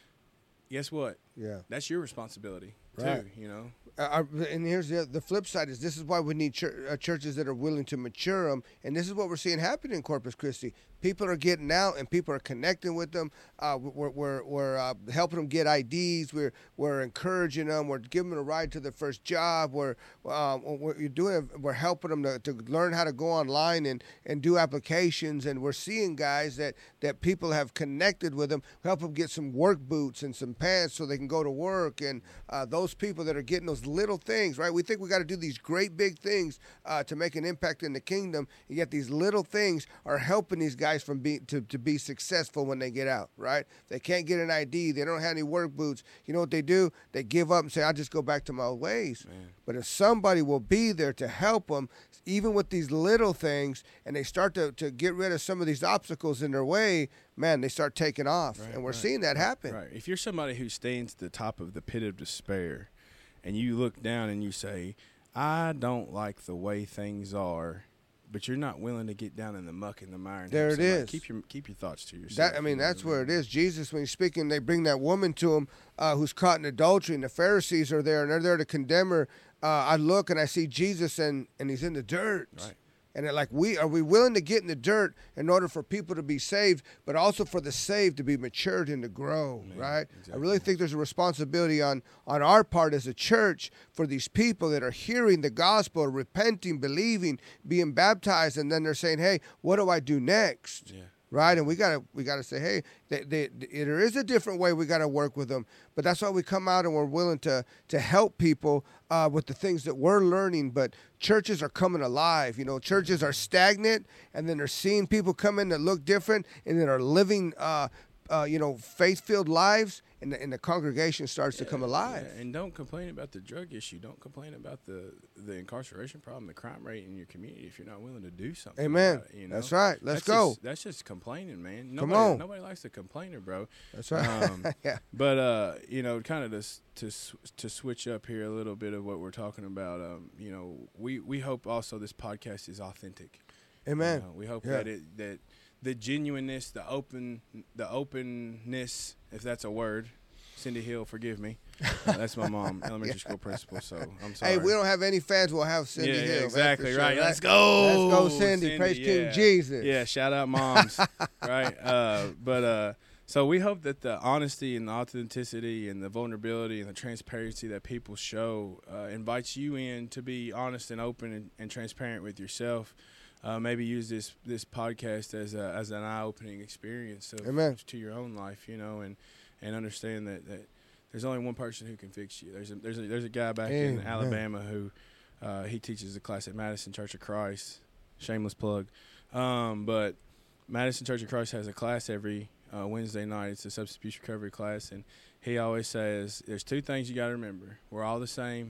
[SPEAKER 3] guess what?
[SPEAKER 2] Yeah.
[SPEAKER 3] That's your responsibility
[SPEAKER 2] Right.
[SPEAKER 3] too, you know?
[SPEAKER 2] Uh, and here's the the flip side is this is why we need chur- uh, churches that are willing to mature them, and this is what we're seeing happen in Corpus Christi. People are getting out, and people are connecting with them. Uh, we're we're, we're uh, helping them get I Ds. We're we're encouraging them. We're giving them a ride to their first job. We're um, what you're doing. We're helping them to, to learn how to go online and, and do applications. And we're seeing guys that, that people have connected with them, help them get some work boots and some pants so they can go to work. And uh, those people that are getting those little things, right? We think we got to do these great big things uh, to make an impact in the kingdom, and yet these little things are helping these guys from being to, to be successful when they get out, right? They can't get an I D. They don't have any work boots. You know what they do? They give up and say, "I'll just go back to my old ways."
[SPEAKER 3] Man.
[SPEAKER 2] But if somebody will be there to help them, even with these little things, and they start to, to get rid of some of these obstacles in their way, man, they start taking off.
[SPEAKER 3] Right,
[SPEAKER 2] and we're
[SPEAKER 3] right.
[SPEAKER 2] seeing that happen.
[SPEAKER 3] Right. If you're somebody who stands at the top of the pit of despair and you look down and you say, "I don't like the way things are," but you're not willing to get down in the muck and the mire. And
[SPEAKER 2] There
[SPEAKER 3] help
[SPEAKER 2] it
[SPEAKER 3] somebody,
[SPEAKER 2] is.
[SPEAKER 3] Keep your keep your thoughts to yourself.
[SPEAKER 2] That I mean,
[SPEAKER 3] you know
[SPEAKER 2] that's
[SPEAKER 3] what I
[SPEAKER 2] where it
[SPEAKER 3] mean?
[SPEAKER 2] is. Jesus, when he's speaking, they bring that woman to him uh, who's caught in adultery, and the Pharisees are there, and they're there to condemn her. Uh, I look and I see Jesus, and, and he's in the dirt.
[SPEAKER 3] Right.
[SPEAKER 2] And they're like, we are we willing to get in the dirt in order for people to be saved, but also for the saved to be matured and to grow,
[SPEAKER 3] Man,
[SPEAKER 2] right? I
[SPEAKER 3] exactly.
[SPEAKER 2] really think there's a responsibility on, on our part as a church for these people that are hearing the gospel, repenting, believing, being baptized, and then they're saying, "Hey, what do I do next?"
[SPEAKER 3] Yeah.
[SPEAKER 2] Right, and we gotta we gotta say, hey, they, they, they, there is a different way we gotta work with them, but that's why we come out and we're willing to to help people uh, with the things that we're learning. But churches are coming alive, you know. Churches are stagnant, and then they're seeing people come in that look different, and that are living, uh, uh, you know, faith-filled lives, and the, and the congregation starts to come alive.
[SPEAKER 3] Yeah, and don't complain about the drug issue. Don't complain about the, the incarceration problem, the crime rate in your community if you're not willing to do something.
[SPEAKER 2] Amen.
[SPEAKER 3] about it, you know?
[SPEAKER 2] That's right. Let's
[SPEAKER 3] That's
[SPEAKER 2] go.
[SPEAKER 3] Just, that's just complaining, man.
[SPEAKER 2] Come
[SPEAKER 3] Nobody,
[SPEAKER 2] on.
[SPEAKER 3] Nobody likes a complainer, bro.
[SPEAKER 2] That's right.
[SPEAKER 3] Um,
[SPEAKER 2] yeah.
[SPEAKER 3] But uh, you know, kind of to s- to s- to switch up here a little bit of what we're talking about. Um, you know, we we hope also this podcast is authentic.
[SPEAKER 2] Amen.
[SPEAKER 3] You know, we hope
[SPEAKER 2] Yeah.
[SPEAKER 3] that it that the genuineness, the open, the openness, if that's a word. Cindy Hill, forgive me. Uh, that's my mom, elementary school principal. So I'm sorry.
[SPEAKER 2] Hey, we don't have any fans. We'll have Cindy
[SPEAKER 3] yeah,
[SPEAKER 2] Hill.
[SPEAKER 3] yeah,
[SPEAKER 2] that's
[SPEAKER 3] exactly
[SPEAKER 2] for sure,
[SPEAKER 3] right.
[SPEAKER 2] right?
[SPEAKER 3] Let's go.
[SPEAKER 2] Let's go, Cindy. Praise King
[SPEAKER 3] yeah.
[SPEAKER 2] Jesus.
[SPEAKER 3] Yeah, shout out moms. right. Uh, but uh, so we hope that the honesty and the authenticity and the vulnerability and the transparency that people show uh, invites you in to be honest and open and, and transparent with yourself. Uh, maybe use this this podcast as a, as an eye-opening experience of,
[SPEAKER 2] Amen.
[SPEAKER 3] to your own life, you know, and, and understand that, that there's only one person who can fix you. There's a, there's a, there's a guy back
[SPEAKER 2] Amen.
[SPEAKER 3] in Alabama who uh, he teaches a class at Madison Church of Christ. Shameless plug. Um, but Madison Church of Christ has a class every uh, Wednesday night. It's a substance abuse recovery class, and he always says there's two things you got to remember. We're all the same,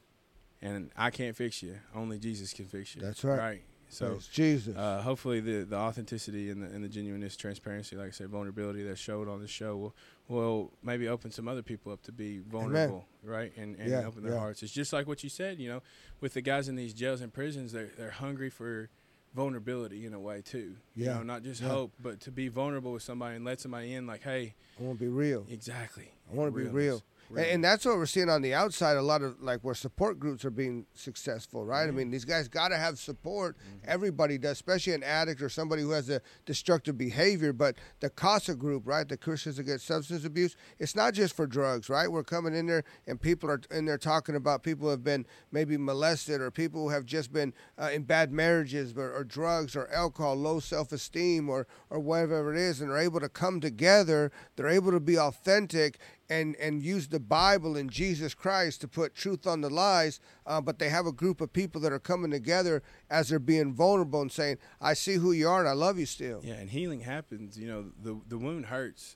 [SPEAKER 3] and I can't fix you. Only Jesus can fix you.
[SPEAKER 2] That's right.
[SPEAKER 3] Right. So
[SPEAKER 2] Praise Jesus.
[SPEAKER 3] uh, hopefully the, the authenticity and the, and the genuineness, transparency, like I said, vulnerability that's showed on the show will will maybe open some other people up to be vulnerable, right, and, and
[SPEAKER 2] Yeah,
[SPEAKER 3] open their
[SPEAKER 2] yeah.
[SPEAKER 3] hearts. It's just like what you said, you know, with the guys in these jails and prisons, they're, they're hungry for vulnerability in a way too. You
[SPEAKER 2] Yeah,
[SPEAKER 3] know, not just
[SPEAKER 2] yeah.
[SPEAKER 3] hope, but to be vulnerable with somebody and let somebody in like, hey,
[SPEAKER 2] I want to be real.
[SPEAKER 3] exactly.
[SPEAKER 2] I want to be
[SPEAKER 3] realness.
[SPEAKER 2] real.
[SPEAKER 3] Really.
[SPEAKER 2] And, and that's what we're seeing on the outside. A lot of like where support groups are being successful, right?
[SPEAKER 3] Mm-hmm.
[SPEAKER 2] I mean, these guys got to have support.
[SPEAKER 3] Mm-hmm.
[SPEAKER 2] Everybody does, especially an addict or somebody who has a destructive behavior. But the CASA group, right, the Christians Against Substance Abuse, it's not just for drugs, right? We're coming in there and people are in there talking about people who have been maybe molested or people who have just been uh, in bad marriages or, or drugs or alcohol, low self-esteem or, or whatever it is, and they're able to come together. They're able to be authentic and, and use the Bible and Jesus Christ to put truth on the lies, uh, but they have a group of people that are coming together as they're being vulnerable and saying, I see who you are and I love you still.
[SPEAKER 3] Yeah, and healing happens. You know, the the wound hurts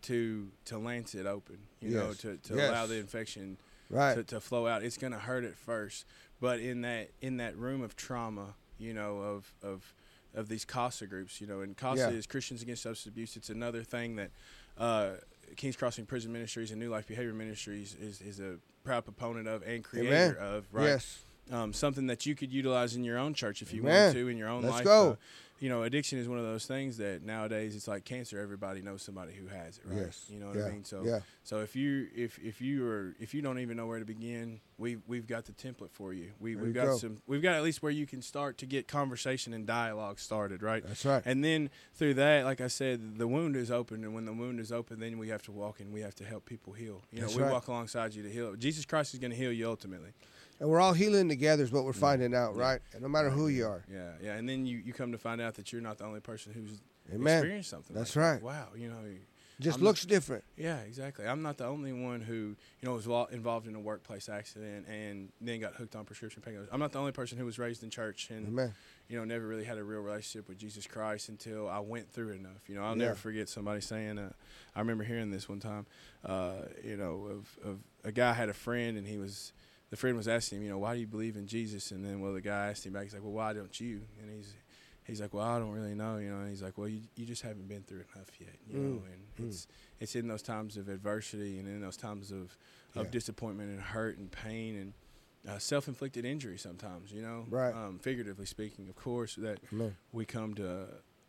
[SPEAKER 3] to to lance it open, you know,
[SPEAKER 2] Yes.
[SPEAKER 3] to, to
[SPEAKER 2] Yes.
[SPEAKER 3] allow the infection
[SPEAKER 2] Right.
[SPEAKER 3] to, to flow out. It's going to hurt at first, but in that in that room of trauma, you know, of of of these CASA groups, you know, and CASA
[SPEAKER 2] Yeah.
[SPEAKER 3] is Christians Against Substance Abuse. It's another thing that uh, King's Crossing Prison Ministries and New Life Behavior Ministries is, is a proud proponent of and creator
[SPEAKER 2] Amen.
[SPEAKER 3] of, right?
[SPEAKER 2] Yes.
[SPEAKER 3] Um, something that you could utilize in your own church if you
[SPEAKER 2] Amen.
[SPEAKER 3] want to, in your own
[SPEAKER 2] Let's
[SPEAKER 3] life.
[SPEAKER 2] go.
[SPEAKER 3] Uh, you know, addiction is one of those things that nowadays it's like cancer. Everybody knows somebody who has it, right?
[SPEAKER 2] Yes.
[SPEAKER 3] You know what
[SPEAKER 2] Yeah.
[SPEAKER 3] I mean? So,
[SPEAKER 2] Yeah.
[SPEAKER 3] so if you if if you are if you don't even know where to begin, we we've got the template for you. We
[SPEAKER 2] There
[SPEAKER 3] we've
[SPEAKER 2] you
[SPEAKER 3] got
[SPEAKER 2] go.
[SPEAKER 3] some. We've got at least where you can start to get conversation and dialogue started, right?
[SPEAKER 2] That's right.
[SPEAKER 3] And then through that, like I said, the wound is open, and when the wound is open, then we have to walk and we have to help people heal. You know,
[SPEAKER 2] That's
[SPEAKER 3] we
[SPEAKER 2] right.
[SPEAKER 3] walk alongside you to heal. Jesus Christ is going to heal you ultimately.
[SPEAKER 2] And we're all healing together is what we're finding out,
[SPEAKER 3] Yeah.
[SPEAKER 2] right? And no matter who you are.
[SPEAKER 3] Yeah, yeah. And then you, you come to find out that you're not the only person who's
[SPEAKER 2] Amen.
[SPEAKER 3] experienced something.
[SPEAKER 2] That's
[SPEAKER 3] like that.
[SPEAKER 2] right.
[SPEAKER 3] Wow, you know.
[SPEAKER 2] Just
[SPEAKER 3] I'm
[SPEAKER 2] looks different.
[SPEAKER 3] Yeah, exactly. I'm not the only one who, you know, was lo- involved in a workplace accident and then got hooked on prescription painkillers. I'm not the only person who was raised in church and,
[SPEAKER 2] Amen.
[SPEAKER 3] you know, never really had a real relationship with Jesus Christ until I went through enough. You know, I'll
[SPEAKER 2] Yeah.
[SPEAKER 3] never forget somebody saying, uh, I remember hearing this one time, uh, you know, of, of a guy had a friend and he was, the friend was asking him, you know, why do you believe in Jesus? And then, well, the guy asked him back, he's like, well, why don't you? And he's he's like, well, I don't really know, you know. And he's like, well, you you just haven't been through enough yet, you
[SPEAKER 2] Mm.
[SPEAKER 3] know. And
[SPEAKER 2] Mm.
[SPEAKER 3] it's it's in those times of adversity and in those times of, of
[SPEAKER 2] Yeah.
[SPEAKER 3] disappointment and hurt and pain and uh, self-inflicted injury sometimes, you know.
[SPEAKER 2] Right.
[SPEAKER 3] Um, figuratively speaking, of course, that
[SPEAKER 2] Amen.
[SPEAKER 3] we come to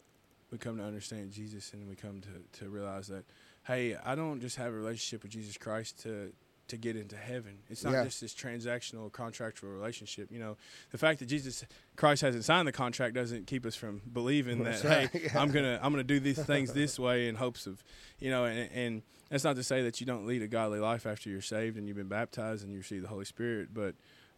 [SPEAKER 3] we come to understand Jesus and we come to, to realize that, hey, I don't just have a relationship with Jesus Christ to to get into heaven. It's not
[SPEAKER 2] Yeah.
[SPEAKER 3] just this transactional or contractual relationship. You know, the fact that Jesus Christ hasn't signed the contract doesn't keep us from believing that,
[SPEAKER 2] That's right.
[SPEAKER 3] hey,
[SPEAKER 2] Yeah.
[SPEAKER 3] I'm gonna I'm gonna do these things this way in hopes of, you know, and, and that's not to say that you don't lead a godly life after you're saved and you've been baptized and you receive the Holy Spirit, but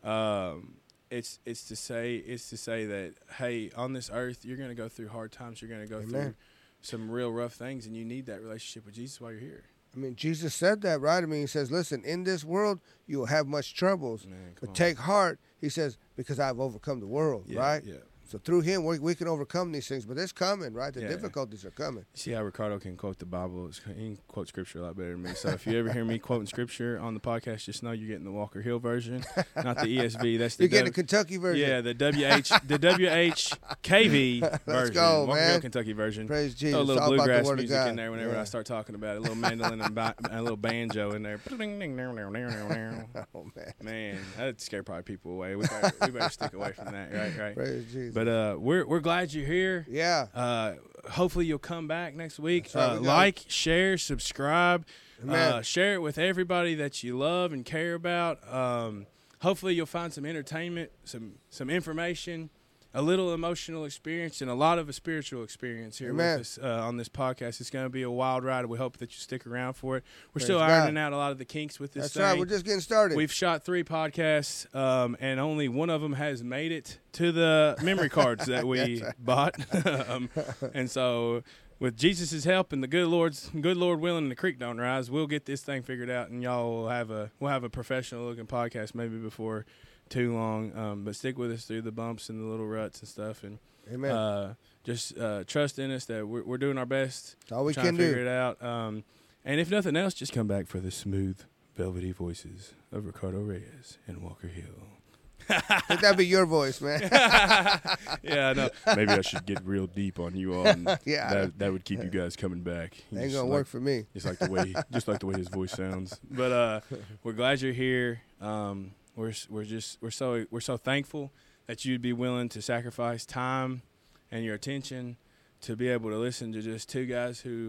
[SPEAKER 3] um, it's it's to say it's to say that, hey, on this earth you're gonna go through hard times, you're gonna go
[SPEAKER 2] Amen.
[SPEAKER 3] through some real rough things, and you need that relationship with Jesus while you're here.
[SPEAKER 2] I mean, Jesus said that, right? I mean, he says, listen, in this world, you will have much troubles.
[SPEAKER 3] Man, come
[SPEAKER 2] But
[SPEAKER 3] on.
[SPEAKER 2] take heart, he says, because I've overcome the world,
[SPEAKER 3] Yeah,
[SPEAKER 2] right?
[SPEAKER 3] Yeah.
[SPEAKER 2] So through him, we, we can overcome these things. But it's coming, right? The
[SPEAKER 3] Yeah.
[SPEAKER 2] difficulties are coming.
[SPEAKER 3] See how Ricardo can quote the Bible? He can quote Scripture a lot better than me. So if you ever hear me quoting Scripture on the podcast, just know you're getting the Walker Hill version, not the E S V. That's the
[SPEAKER 2] You're getting the
[SPEAKER 3] W-
[SPEAKER 2] Kentucky version.
[SPEAKER 3] yeah, the W H the W H K V version.
[SPEAKER 2] go,
[SPEAKER 3] Walker
[SPEAKER 2] man.
[SPEAKER 3] Hill, Kentucky version.
[SPEAKER 2] Praise Jesus.
[SPEAKER 3] Throw a
[SPEAKER 2] It's
[SPEAKER 3] little
[SPEAKER 2] all about the
[SPEAKER 3] bluegrass
[SPEAKER 2] word of
[SPEAKER 3] music
[SPEAKER 2] God.
[SPEAKER 3] in there whenever
[SPEAKER 2] Yeah.
[SPEAKER 3] I start talking about it. A little mandolin and bi- a little banjo in there.
[SPEAKER 2] Oh, man.
[SPEAKER 3] Man, that'd scare probably people away. We better, we better stick away from that, right? Right.
[SPEAKER 2] Praise Jesus.
[SPEAKER 3] But uh, we're we're glad you're here.
[SPEAKER 2] yeah.
[SPEAKER 3] Uh, hopefully you'll come back next week.
[SPEAKER 2] That's right,
[SPEAKER 3] Uh,
[SPEAKER 2] we got
[SPEAKER 3] like, share, subscribe.
[SPEAKER 2] Amen.
[SPEAKER 3] Uh, share it with everybody that you love and care about. Um, hopefully you'll find some entertainment, some some information, a little emotional experience, and a lot of a spiritual experience here
[SPEAKER 2] Amen.
[SPEAKER 3] with us uh, on this podcast. It's going to be a wild ride. We hope that you stick around for it. We're
[SPEAKER 2] Praise
[SPEAKER 3] still
[SPEAKER 2] God.
[SPEAKER 3] ironing out a lot of the kinks with this
[SPEAKER 2] That's
[SPEAKER 3] thing.
[SPEAKER 2] right. We're just getting started.
[SPEAKER 3] We've shot three podcasts, um, and only one of them has made it to the memory cards that we bought. um, and so, with Jesus' help and the good Lord's good Lord willing, and the creek don't rise, we'll get this thing figured out, and y'all will have a we'll have a professional looking podcast maybe before too long. Um, but stick with us through the bumps and the little ruts and stuff, and
[SPEAKER 2] Amen.
[SPEAKER 3] uh, just uh, trust in us that we're, we're doing our best.
[SPEAKER 2] That's all we
[SPEAKER 3] trying
[SPEAKER 2] can
[SPEAKER 3] to figure
[SPEAKER 2] do.
[SPEAKER 3] it out. Um, and if nothing else, just come back for the smooth, velvety voices of Ricardo Reyes and Walker Hill.
[SPEAKER 2] Let that be your voice, man.
[SPEAKER 3] Yeah, I know. Maybe I should get real deep on you all. And
[SPEAKER 2] Yeah.
[SPEAKER 3] that that would keep you guys coming back.
[SPEAKER 2] Ain't
[SPEAKER 3] Just
[SPEAKER 2] gonna
[SPEAKER 3] like-
[SPEAKER 2] work for me.
[SPEAKER 3] Just like the way, just like the way his voice sounds. But uh, we're glad you're here. Um, we're we're just we're so we're so thankful that you'd be willing to sacrifice time and your attention to be able to listen to just two guys who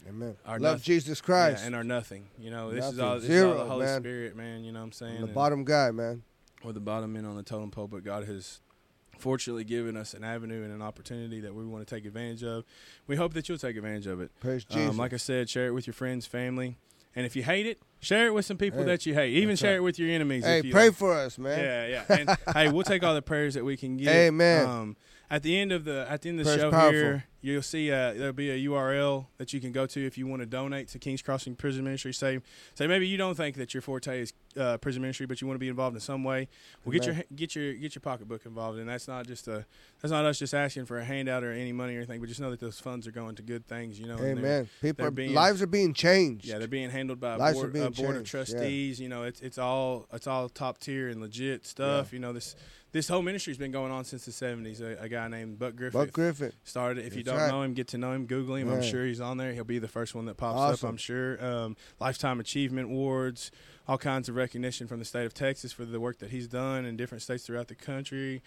[SPEAKER 2] Amen.
[SPEAKER 3] Our
[SPEAKER 2] Love
[SPEAKER 3] noth-
[SPEAKER 2] Jesus Christ.
[SPEAKER 3] Yeah, and our nothing. You know, this is
[SPEAKER 2] Nothing.
[SPEAKER 3] all this
[SPEAKER 2] Zero,
[SPEAKER 3] is all the Holy
[SPEAKER 2] man.
[SPEAKER 3] Spirit, man. You know what I'm saying?
[SPEAKER 2] I'm the
[SPEAKER 3] And
[SPEAKER 2] bottom guy, man.
[SPEAKER 3] we're the bottom men on the totem pole, but God has fortunately given us an avenue and an opportunity that we want to take advantage of. We hope that you'll take advantage of it.
[SPEAKER 2] Praise Jesus.
[SPEAKER 3] Um, like I said, share it with your friends, family. And if you hate it, share it with some people
[SPEAKER 2] Hey,
[SPEAKER 3] that you hate. Even
[SPEAKER 2] that's
[SPEAKER 3] share
[SPEAKER 2] right.
[SPEAKER 3] it with your enemies.
[SPEAKER 2] Hey,
[SPEAKER 3] if you
[SPEAKER 2] pray
[SPEAKER 3] like.
[SPEAKER 2] for us, man.
[SPEAKER 3] Yeah, yeah. And hey, we'll take all the prayers that we can get.
[SPEAKER 2] Amen.
[SPEAKER 3] Um, at the end of the at the end of the
[SPEAKER 2] Prayer's
[SPEAKER 3] show
[SPEAKER 2] powerful.
[SPEAKER 3] here, you'll see uh, there'll be a U R L that you can go to if you want to donate to King's Crossing Prison Ministry. Say, say maybe you don't think that your forte is uh, prison ministry, but you want to be involved in some way. Well, get
[SPEAKER 2] Amen.
[SPEAKER 3] your get your get your pocketbook involved, and that's not just a that's not us just asking for a handout or any money or anything, but just know that those funds are going to good things. You know, and they're-
[SPEAKER 2] Amen. People,
[SPEAKER 3] they're
[SPEAKER 2] are,
[SPEAKER 3] being-
[SPEAKER 2] lives are being changed.
[SPEAKER 3] Yeah, they're being handled by a
[SPEAKER 2] Lives are
[SPEAKER 3] board,
[SPEAKER 2] being
[SPEAKER 3] a board of
[SPEAKER 2] changed, yeah.
[SPEAKER 3] trustees. You know, it's it's all it's all top tier and legit stuff. You know, this this whole ministry's been going on since the seventies. A, a guy named Buck Griffith
[SPEAKER 2] Buck Griffith.
[SPEAKER 3] started it. If you
[SPEAKER 2] That's
[SPEAKER 3] don't
[SPEAKER 2] right.
[SPEAKER 3] know him, get to know him. Google him. I'm
[SPEAKER 2] Yeah.
[SPEAKER 3] sure he's on there. He'll be the first one that pops
[SPEAKER 2] Awesome.
[SPEAKER 3] up. I'm sure. Um, Lifetime Achievement Awards, all kinds of recognition from the state of Texas for the work that he's done in different states throughout the country.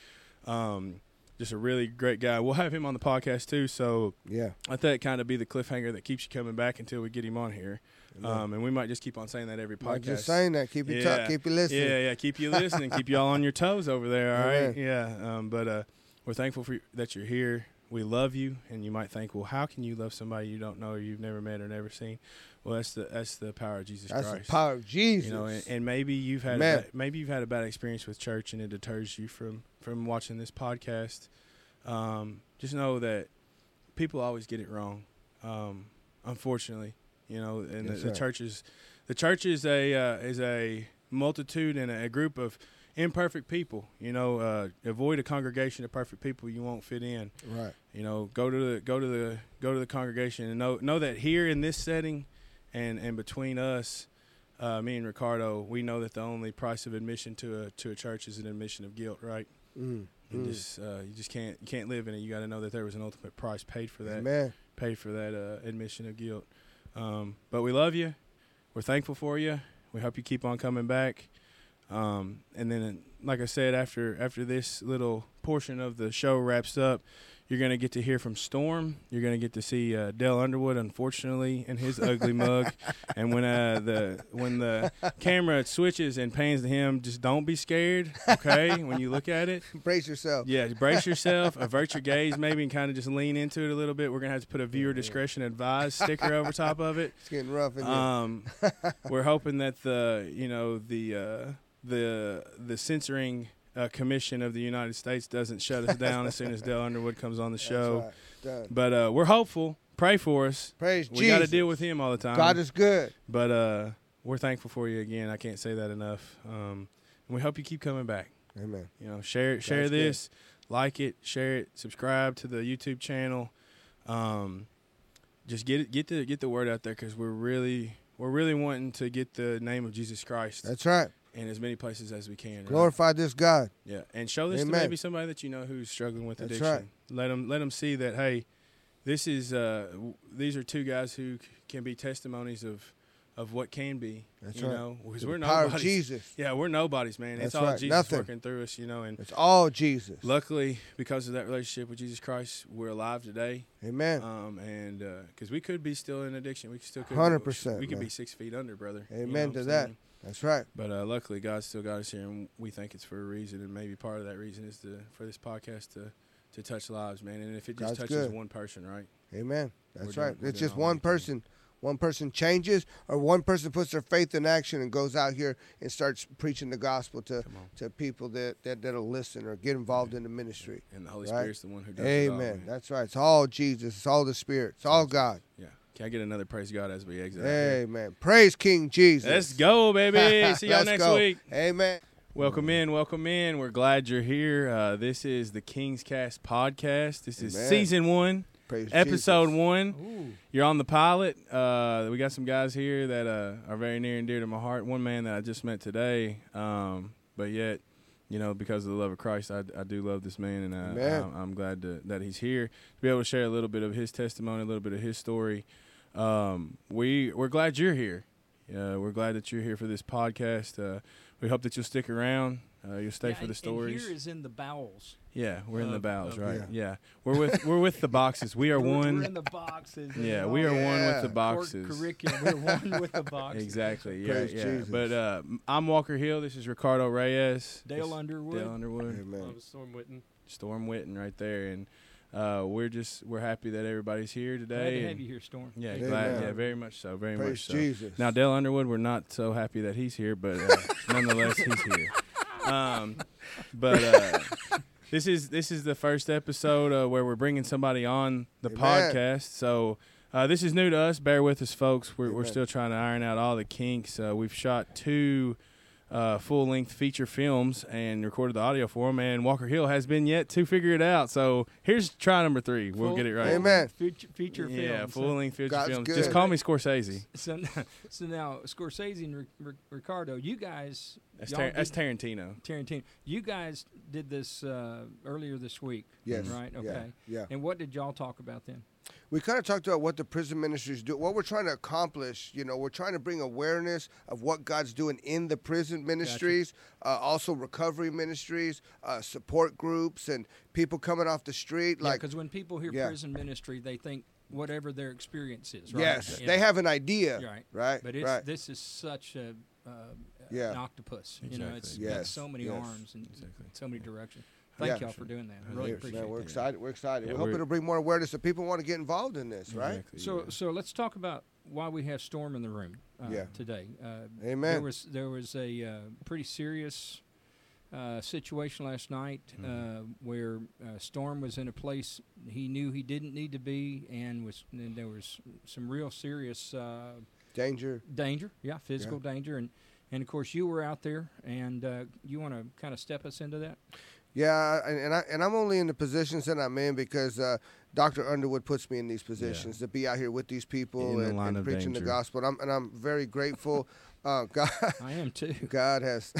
[SPEAKER 3] Um, just a really great guy. We'll have him on the podcast too. So
[SPEAKER 2] Yeah.
[SPEAKER 3] let that kind of be the cliffhanger that keeps you coming back until we get him on here.
[SPEAKER 2] Amen.
[SPEAKER 3] Um, and we might just keep on saying that every podcast.
[SPEAKER 2] I'm just saying that. Keep you
[SPEAKER 3] Yeah.
[SPEAKER 2] tuck. Keep you listening.
[SPEAKER 3] Yeah, yeah. Keep you listening. Keep you all on your toes over there. All right.
[SPEAKER 2] Amen.
[SPEAKER 3] Yeah. Um, but uh, we're thankful for that you're here. We love you, and you might think, well, how can you love somebody you don't know or you've never met or never seen? Well, that's the that's the power of Jesus
[SPEAKER 2] That's
[SPEAKER 3] Christ.
[SPEAKER 2] the power of Jesus.
[SPEAKER 3] You know, and, and maybe you've had a
[SPEAKER 2] Amen.
[SPEAKER 3] ba- maybe you've had a bad experience with church, and it deters you from from watching this podcast. Um, just know that people always get it wrong. Um, unfortunately, you know, and the,
[SPEAKER 2] Yes,
[SPEAKER 3] the
[SPEAKER 2] sir.
[SPEAKER 3] church is the church is a uh, is a multitude and a group of imperfect people. You know, uh, avoid a congregation of perfect people. You won't fit in.
[SPEAKER 2] Right.
[SPEAKER 3] You know, go to the go to the go to the congregation and know know that here in this setting, and and between us, uh, me and Ricardo, we know that the only price of admission to a to a church is an admission of guilt. Right.
[SPEAKER 2] Mm.
[SPEAKER 3] And
[SPEAKER 2] Mm.
[SPEAKER 3] just uh, you just can't you can't live in it. You got to know that there was an ultimate price paid for that.
[SPEAKER 2] Amen.
[SPEAKER 3] Paid for that uh, admission of guilt. Um, but we love you. We're thankful for you. We hope you keep on coming back. Um, and then, like I said, after after this little portion of the show wraps up, you're going to get to hear from Storm. You're going to get to see uh, Dale Underwood, unfortunately, in his ugly mug. And when uh, the when the camera switches and pans to him, just don't be scared, okay, when you look at it.
[SPEAKER 2] Brace yourself.
[SPEAKER 3] Yeah, brace yourself, avert your gaze maybe, and kind of just lean into it a little bit. We're going to have to put a viewer discretion advised sticker over top of it.
[SPEAKER 2] It's getting rough in here.
[SPEAKER 3] Um, we're hoping that the you know the uh, the the censoring uh, commission of the United States doesn't shut us down as soon as Dale Underwood comes on the show.
[SPEAKER 2] That's right. Done.
[SPEAKER 3] But uh, we're hopeful. Pray for us.
[SPEAKER 2] Praise
[SPEAKER 3] We
[SPEAKER 2] Jesus.
[SPEAKER 3] got to deal with him all the time.
[SPEAKER 2] God is good.
[SPEAKER 3] But uh, we're thankful for you again. I can't say that enough. Um, and we hope you keep coming back.
[SPEAKER 2] Amen.
[SPEAKER 3] You know, share share
[SPEAKER 2] God's
[SPEAKER 3] this, like it, share it, subscribe to the YouTube channel. Um, just get it, get the get the word out there, because we're really we're really wanting to get the name of Jesus Christ
[SPEAKER 2] That's right.
[SPEAKER 3] in as many places as we can. right?
[SPEAKER 2] Glorify this God.
[SPEAKER 3] Yeah, and show this
[SPEAKER 2] Amen.
[SPEAKER 3] to maybe somebody that you know who's struggling with
[SPEAKER 2] That's
[SPEAKER 3] addiction.
[SPEAKER 2] right.
[SPEAKER 3] Let them let them see that, hey, this is uh, w- these are two guys who c- can be testimonies of of what can be.
[SPEAKER 2] That's
[SPEAKER 3] you
[SPEAKER 2] right.
[SPEAKER 3] know, because
[SPEAKER 2] The
[SPEAKER 3] we're
[SPEAKER 2] power of
[SPEAKER 3] nobodies.
[SPEAKER 2] Jesus.
[SPEAKER 3] Yeah, we're nobodies, man.
[SPEAKER 2] That's
[SPEAKER 3] it's all
[SPEAKER 2] right.
[SPEAKER 3] Jesus
[SPEAKER 2] Nothing.
[SPEAKER 3] working through us, you know. And
[SPEAKER 2] It's all Jesus.
[SPEAKER 3] luckily, because of that relationship with Jesus Christ, we're alive today.
[SPEAKER 2] Amen.
[SPEAKER 3] Um, and because we could be still in addiction, we could still could
[SPEAKER 2] one hundred percent,
[SPEAKER 3] We could
[SPEAKER 2] man.
[SPEAKER 3] be six feet under, brother. You
[SPEAKER 2] Amen
[SPEAKER 3] know what
[SPEAKER 2] to
[SPEAKER 3] I'm
[SPEAKER 2] that.
[SPEAKER 3] saying?
[SPEAKER 2] That's right.
[SPEAKER 3] But uh, luckily, God still got us here, and we think it's for a reason. And maybe part of that reason is to for this podcast to to touch lives, man. And if it just
[SPEAKER 2] God's
[SPEAKER 3] touches
[SPEAKER 2] good.
[SPEAKER 3] one person, right?
[SPEAKER 2] Amen. That's
[SPEAKER 3] We're doing-
[SPEAKER 2] right.
[SPEAKER 3] we're
[SPEAKER 2] It's
[SPEAKER 3] doing
[SPEAKER 2] just
[SPEAKER 3] all
[SPEAKER 2] one
[SPEAKER 3] we can.
[SPEAKER 2] person. One person changes, or one person puts their faith in action and goes out here and starts preaching the gospel to,
[SPEAKER 3] Come on.
[SPEAKER 2] to people that, that, that'll listen or get involved in the ministry.
[SPEAKER 3] And the Holy
[SPEAKER 2] Right.
[SPEAKER 3] Spirit's the one who does it all,
[SPEAKER 2] Amen.
[SPEAKER 3] man.
[SPEAKER 2] That's right. It's all Jesus. It's all the Spirit. It's all God.
[SPEAKER 3] Yeah. Can I get another praise God as we exit? out here?
[SPEAKER 2] Amen. Praise King Jesus.
[SPEAKER 3] Let's go, baby. See y'all
[SPEAKER 2] Let's
[SPEAKER 3] next
[SPEAKER 2] go.
[SPEAKER 3] week.
[SPEAKER 2] Amen.
[SPEAKER 3] Welcome in, welcome in. We're glad you're here. Uh, this is the King's Cast podcast. This is
[SPEAKER 2] Amen.
[SPEAKER 3] season one,
[SPEAKER 2] Praise
[SPEAKER 3] episode
[SPEAKER 2] Jesus.
[SPEAKER 3] one.
[SPEAKER 2] Ooh.
[SPEAKER 3] You're on the pilot. Uh, we got some guys here that uh, are very near and dear to my heart. One man that I just met today, um, but yet, you know, because of the love of Christ, I, I do love this man, and uh,
[SPEAKER 2] Amen.
[SPEAKER 3] I'm, I'm glad to, that he's here to be able to share a little bit of his testimony, a little bit of his story. Um, we we're glad you're here. Uh, we're glad that you're here for this podcast. Uh, we hope that you'll stick around. Uh, you'll stay
[SPEAKER 4] yeah,
[SPEAKER 3] for the
[SPEAKER 4] and,
[SPEAKER 3] stories.
[SPEAKER 4] And here is in the bowels.
[SPEAKER 3] Yeah, we're in the
[SPEAKER 4] Of-
[SPEAKER 3] bowels,
[SPEAKER 4] of-
[SPEAKER 3] right?
[SPEAKER 2] Yeah.
[SPEAKER 3] Yeah. we're with we're with the boxes. We are
[SPEAKER 4] we're,
[SPEAKER 3] one.
[SPEAKER 4] We're in the boxes. and
[SPEAKER 3] Yeah,
[SPEAKER 4] all
[SPEAKER 3] we are
[SPEAKER 4] that
[SPEAKER 3] one with
[SPEAKER 2] Yeah.
[SPEAKER 3] the
[SPEAKER 4] cor-
[SPEAKER 3] boxes.
[SPEAKER 4] Curriculum. We're one with the boxes.
[SPEAKER 3] Exactly. Yeah,
[SPEAKER 2] Praise
[SPEAKER 3] yeah.
[SPEAKER 2] Jesus.
[SPEAKER 3] But uh, I'm Walker Hill. This is Ricardo Reyes.
[SPEAKER 4] Dale
[SPEAKER 3] This-
[SPEAKER 4] Underwood.
[SPEAKER 3] Dale Underwood.
[SPEAKER 2] Amen.
[SPEAKER 5] Um, Storm Witten.
[SPEAKER 3] Storm Witten right there, and uh, we're just we're happy that everybody's here
[SPEAKER 4] Glad
[SPEAKER 3] today.
[SPEAKER 4] to have
[SPEAKER 3] and-
[SPEAKER 4] you here, Storm.
[SPEAKER 3] Yeah,
[SPEAKER 2] Amen.
[SPEAKER 3] glad. Yeah, very much so. Very
[SPEAKER 2] Praise
[SPEAKER 3] much so.
[SPEAKER 2] Jesus.
[SPEAKER 3] Now, Dale Underwood, we're not so happy that he's here, but uh, nonetheless, he's here. Um, but uh, this is this is the first episode uh, where we're bringing somebody on the
[SPEAKER 2] Amen.
[SPEAKER 3] podcast. So uh, this is new to us. Bear with us, folks. We're we're
[SPEAKER 2] Amen.
[SPEAKER 3] still trying to iron out all the kinks. Uh, we've shot two uh, full-length feature films and recorded the audio for them, and Walker Hill has been yet to figure it out. So here's try number three. We'll
[SPEAKER 4] Full-
[SPEAKER 3] get it right.
[SPEAKER 2] Amen.
[SPEAKER 4] Feature, feature
[SPEAKER 3] Yeah,
[SPEAKER 4] film. So-
[SPEAKER 3] full-length feature
[SPEAKER 2] God's
[SPEAKER 3] films.
[SPEAKER 2] good.
[SPEAKER 3] Just call me Scorsese.
[SPEAKER 4] So, so now Scorsese and Ric- Ric- Ricardo, you guys,
[SPEAKER 3] That's,
[SPEAKER 4] y'all
[SPEAKER 3] Tar-
[SPEAKER 4] did-
[SPEAKER 3] that's Tarantino.
[SPEAKER 4] Tarantino, you guys did this uh, earlier this week,
[SPEAKER 2] Yes.
[SPEAKER 4] right?
[SPEAKER 2] Yeah,
[SPEAKER 4] Okay.
[SPEAKER 2] yeah.
[SPEAKER 4] And what did y'all talk about then?
[SPEAKER 2] We kind of talked about what the prison ministries do, what we're trying to accomplish. You know, we're trying to bring awareness of what God's doing in the prison ministries, uh, also recovery ministries, uh, support groups, and people coming off the street. Like,
[SPEAKER 4] because when people hear
[SPEAKER 2] Yeah.
[SPEAKER 4] prison ministry, they think whatever their experience is, right?
[SPEAKER 2] yes,
[SPEAKER 4] Yeah.
[SPEAKER 2] they have an idea,
[SPEAKER 4] Right.
[SPEAKER 2] right?
[SPEAKER 4] But it's,
[SPEAKER 2] right.
[SPEAKER 4] this is such a uh,
[SPEAKER 2] Yeah.
[SPEAKER 4] an octopus. You know, it's
[SPEAKER 3] Exactly.
[SPEAKER 4] got
[SPEAKER 2] Yes,
[SPEAKER 4] so many
[SPEAKER 2] yes.
[SPEAKER 4] arms and
[SPEAKER 3] Exactly.
[SPEAKER 4] so many directions. Thank
[SPEAKER 2] Yeah.
[SPEAKER 4] y'all for doing that.
[SPEAKER 3] Yeah,
[SPEAKER 4] Really
[SPEAKER 3] Yes,
[SPEAKER 4] appreciate
[SPEAKER 2] Man, we're
[SPEAKER 4] that.
[SPEAKER 2] excited. We're excited.
[SPEAKER 3] Yeah,
[SPEAKER 2] we hope
[SPEAKER 3] we're-
[SPEAKER 2] it'll bring more awareness so people want to get involved in this, right?
[SPEAKER 3] Exactly,
[SPEAKER 4] So,
[SPEAKER 3] yeah.
[SPEAKER 4] so let's talk about why we have Storm in the room uh,
[SPEAKER 2] Yeah.
[SPEAKER 4] today. Uh,
[SPEAKER 2] Amen.
[SPEAKER 4] There was there was a uh, pretty serious uh, situation last night uh,
[SPEAKER 3] Mhm.
[SPEAKER 4] where uh, Storm was in a place he knew he didn't need to be, and was and there was some real serious uh,
[SPEAKER 2] Danger.
[SPEAKER 4] danger. Yeah, physical danger, and and of course you were out there, and uh, you want to kind of step us into that.
[SPEAKER 2] Yeah, and, and I and I'm only in the positions that I'm in because uh, Doctor Underwood puts me in these positions to be out here with these people
[SPEAKER 3] In the
[SPEAKER 2] and,
[SPEAKER 3] line
[SPEAKER 2] and
[SPEAKER 3] of
[SPEAKER 2] preaching the
[SPEAKER 3] danger.
[SPEAKER 2] gospel. And I'm and I'm very grateful. Uh, God,
[SPEAKER 4] I am too.
[SPEAKER 2] God has.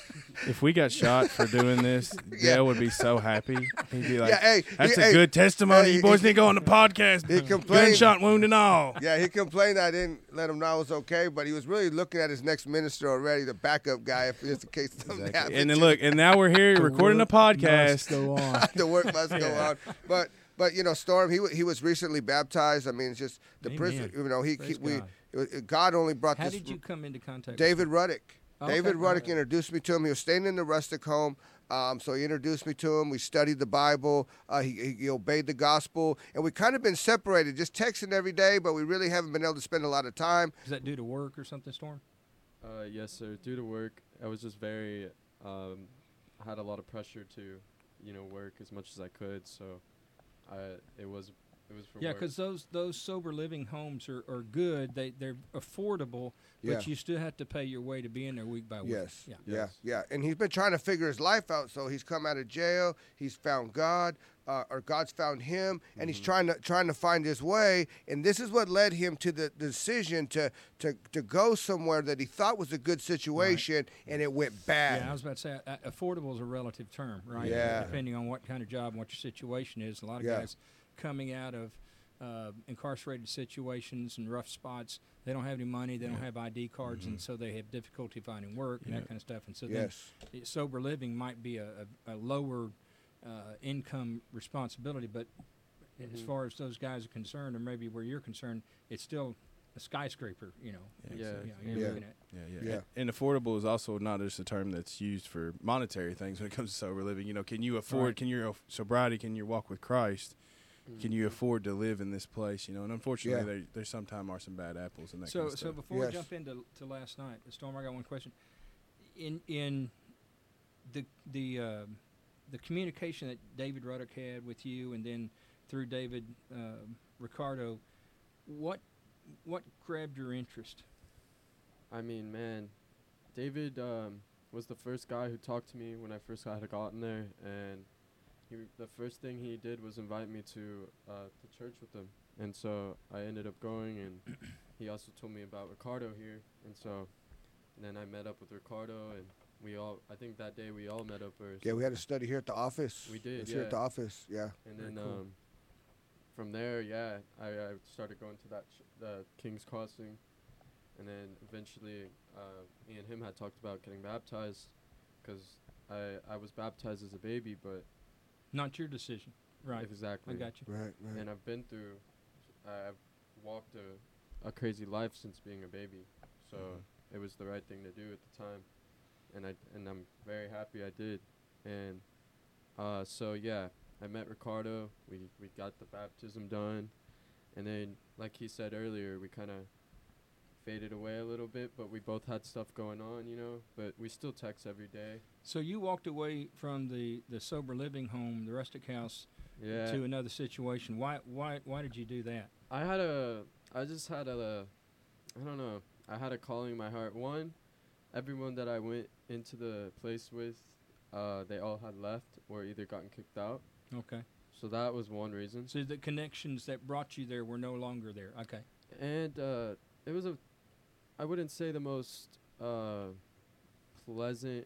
[SPEAKER 3] If we got shot for doing this,
[SPEAKER 2] Yeah.
[SPEAKER 3] Dale would be so happy. He'd be like,
[SPEAKER 2] yeah, hey,
[SPEAKER 3] "That's
[SPEAKER 2] he,
[SPEAKER 3] a
[SPEAKER 2] hey,
[SPEAKER 3] good testimony.
[SPEAKER 2] hey,
[SPEAKER 3] you boys
[SPEAKER 2] he-
[SPEAKER 3] need to go on the podcast.
[SPEAKER 2] He complained.
[SPEAKER 3] Gunshot wound and all."
[SPEAKER 2] Yeah, he complained I didn't let him know I was okay, but he was really looking at his next minister already, the backup guy, if just in case something
[SPEAKER 3] Exactly.
[SPEAKER 2] happened.
[SPEAKER 3] And then
[SPEAKER 2] to
[SPEAKER 3] look, and now we're here
[SPEAKER 4] The
[SPEAKER 3] recording a
[SPEAKER 4] work must
[SPEAKER 3] podcast.
[SPEAKER 4] go on.
[SPEAKER 2] the work must go on. But but you know, Storm, he wa- he was recently baptized. I mean, it's just the
[SPEAKER 4] Amen.
[SPEAKER 2] prison. You know, he, he
[SPEAKER 4] Praise
[SPEAKER 2] we
[SPEAKER 4] God.
[SPEAKER 2] it was- God only brought
[SPEAKER 4] How
[SPEAKER 2] this.
[SPEAKER 4] did you come into contact?
[SPEAKER 2] David Ruddick.
[SPEAKER 4] Okay,
[SPEAKER 2] David
[SPEAKER 4] all
[SPEAKER 2] Ruddick
[SPEAKER 4] right.
[SPEAKER 2] introduced me to him. He was staying in the rustic home. Um, so he introduced me to him. We studied the Bible. Uh, he, he, he obeyed the gospel. And we kind of been separated, just texting every day, but we really haven't been able to spend a lot of time.
[SPEAKER 4] Is that due to work or something, Storm?
[SPEAKER 5] Uh, yes, sir. Due to work, I was just very, um, I had a lot of pressure to, you know, work as much as I could. So, I it was it was for
[SPEAKER 4] Yeah,
[SPEAKER 5] work.
[SPEAKER 4] because those those sober living homes are, are good. They they're affordable,
[SPEAKER 2] Yeah.
[SPEAKER 4] but you still have to pay your way to be in there week by week.
[SPEAKER 2] Yes.
[SPEAKER 4] Yeah.
[SPEAKER 2] Yeah.
[SPEAKER 5] Yes.
[SPEAKER 2] Yeah. And he's been trying to figure his life out. So he's come out of jail. He's found God, uh, or God's found him, and he's trying to trying to find his way. And this is what led him to the decision to to to go somewhere that he thought was a good situation, and it went bad.
[SPEAKER 4] Yeah, I was about to say uh, affordable is a relative term, right?
[SPEAKER 2] Yeah.
[SPEAKER 4] Depending on what kind of job and what your situation is. A lot of
[SPEAKER 2] Yeah.
[SPEAKER 4] guys coming out of uh, incarcerated situations and rough spots, they don't have any money, they don't have I D cards, and so they have difficulty finding work and
[SPEAKER 3] Yeah.
[SPEAKER 4] that kind of stuff. And so
[SPEAKER 2] Yes.
[SPEAKER 4] then sober living might be a, a, a lower uh, income responsibility, but as
[SPEAKER 5] Mhm.
[SPEAKER 4] far as those guys are concerned, or maybe where you're concerned, it's still a skyscraper, you know.
[SPEAKER 3] Yeah,
[SPEAKER 5] Yeah.
[SPEAKER 4] You know, you're
[SPEAKER 2] Yeah.
[SPEAKER 4] looking at.
[SPEAKER 3] Yeah, yeah.
[SPEAKER 2] Yeah.
[SPEAKER 3] And, and affordable is also not just a term that's used for monetary things when it comes to sober living. You know, can you afford,
[SPEAKER 4] Right.
[SPEAKER 3] can your sobriety, can you walk with Christ? Can
[SPEAKER 5] Mhm.
[SPEAKER 3] you afford to live in this place? You know, and unfortunately,
[SPEAKER 2] Yeah.
[SPEAKER 3] there, there sometimes are some bad apples and that
[SPEAKER 4] So,
[SPEAKER 3] kind of
[SPEAKER 4] so
[SPEAKER 3] stuff.
[SPEAKER 4] before
[SPEAKER 2] Yes.
[SPEAKER 4] we jump into to last night, Storm, I got one question. In in the the uh, the communication that David Ruddick had with you, and then through David uh, Ricardo, what what grabbed your interest?
[SPEAKER 5] I mean, man, David um, was the first guy who talked to me when I first had gotten there, and he the first thing he did was invite me to uh, to church with him, and so I ended up going, and he also told me about Ricardo here, and so and then I met up with Ricardo, and we all I think that day we all met up first.
[SPEAKER 2] Yeah, we had a study here at the office.
[SPEAKER 5] We did,
[SPEAKER 2] It was here at the
[SPEAKER 5] yeah.
[SPEAKER 2] office. Yeah.
[SPEAKER 5] And
[SPEAKER 4] Very
[SPEAKER 5] then
[SPEAKER 4] cool.
[SPEAKER 5] um, from there, yeah, I, I started going to that ch- the King's Crossing, and then eventually uh, me and him had talked about getting baptized, because I I was baptized as a baby, but
[SPEAKER 4] Not your decision. Right.
[SPEAKER 5] exactly.
[SPEAKER 4] I got you.
[SPEAKER 2] Right, right.
[SPEAKER 5] And I've been through, I- I've walked a, a crazy life since being a baby, so
[SPEAKER 3] Mhm.
[SPEAKER 5] it was the right thing to do at the time, and I and I'm very happy I did, and uh, so yeah, I met Ricardo. We we got the baptism done, and then like he said earlier, we kind of faded away a little bit, but we both had stuff going on, you know. But we still text every day.
[SPEAKER 4] So you walked away from the, the sober living home, the rustic house,
[SPEAKER 5] Yeah.
[SPEAKER 4] to another situation. Why why why did you do that?
[SPEAKER 5] I had a, I just had a, I don't know. I had a calling in my heart. One, everyone that I went into the place with, uh, they all had left or either gotten kicked out.
[SPEAKER 4] Okay.
[SPEAKER 5] So that was one reason.
[SPEAKER 4] So the connections that brought you there were no longer there. Okay.
[SPEAKER 5] And uh, it was a, I wouldn't say the most uh, pleasant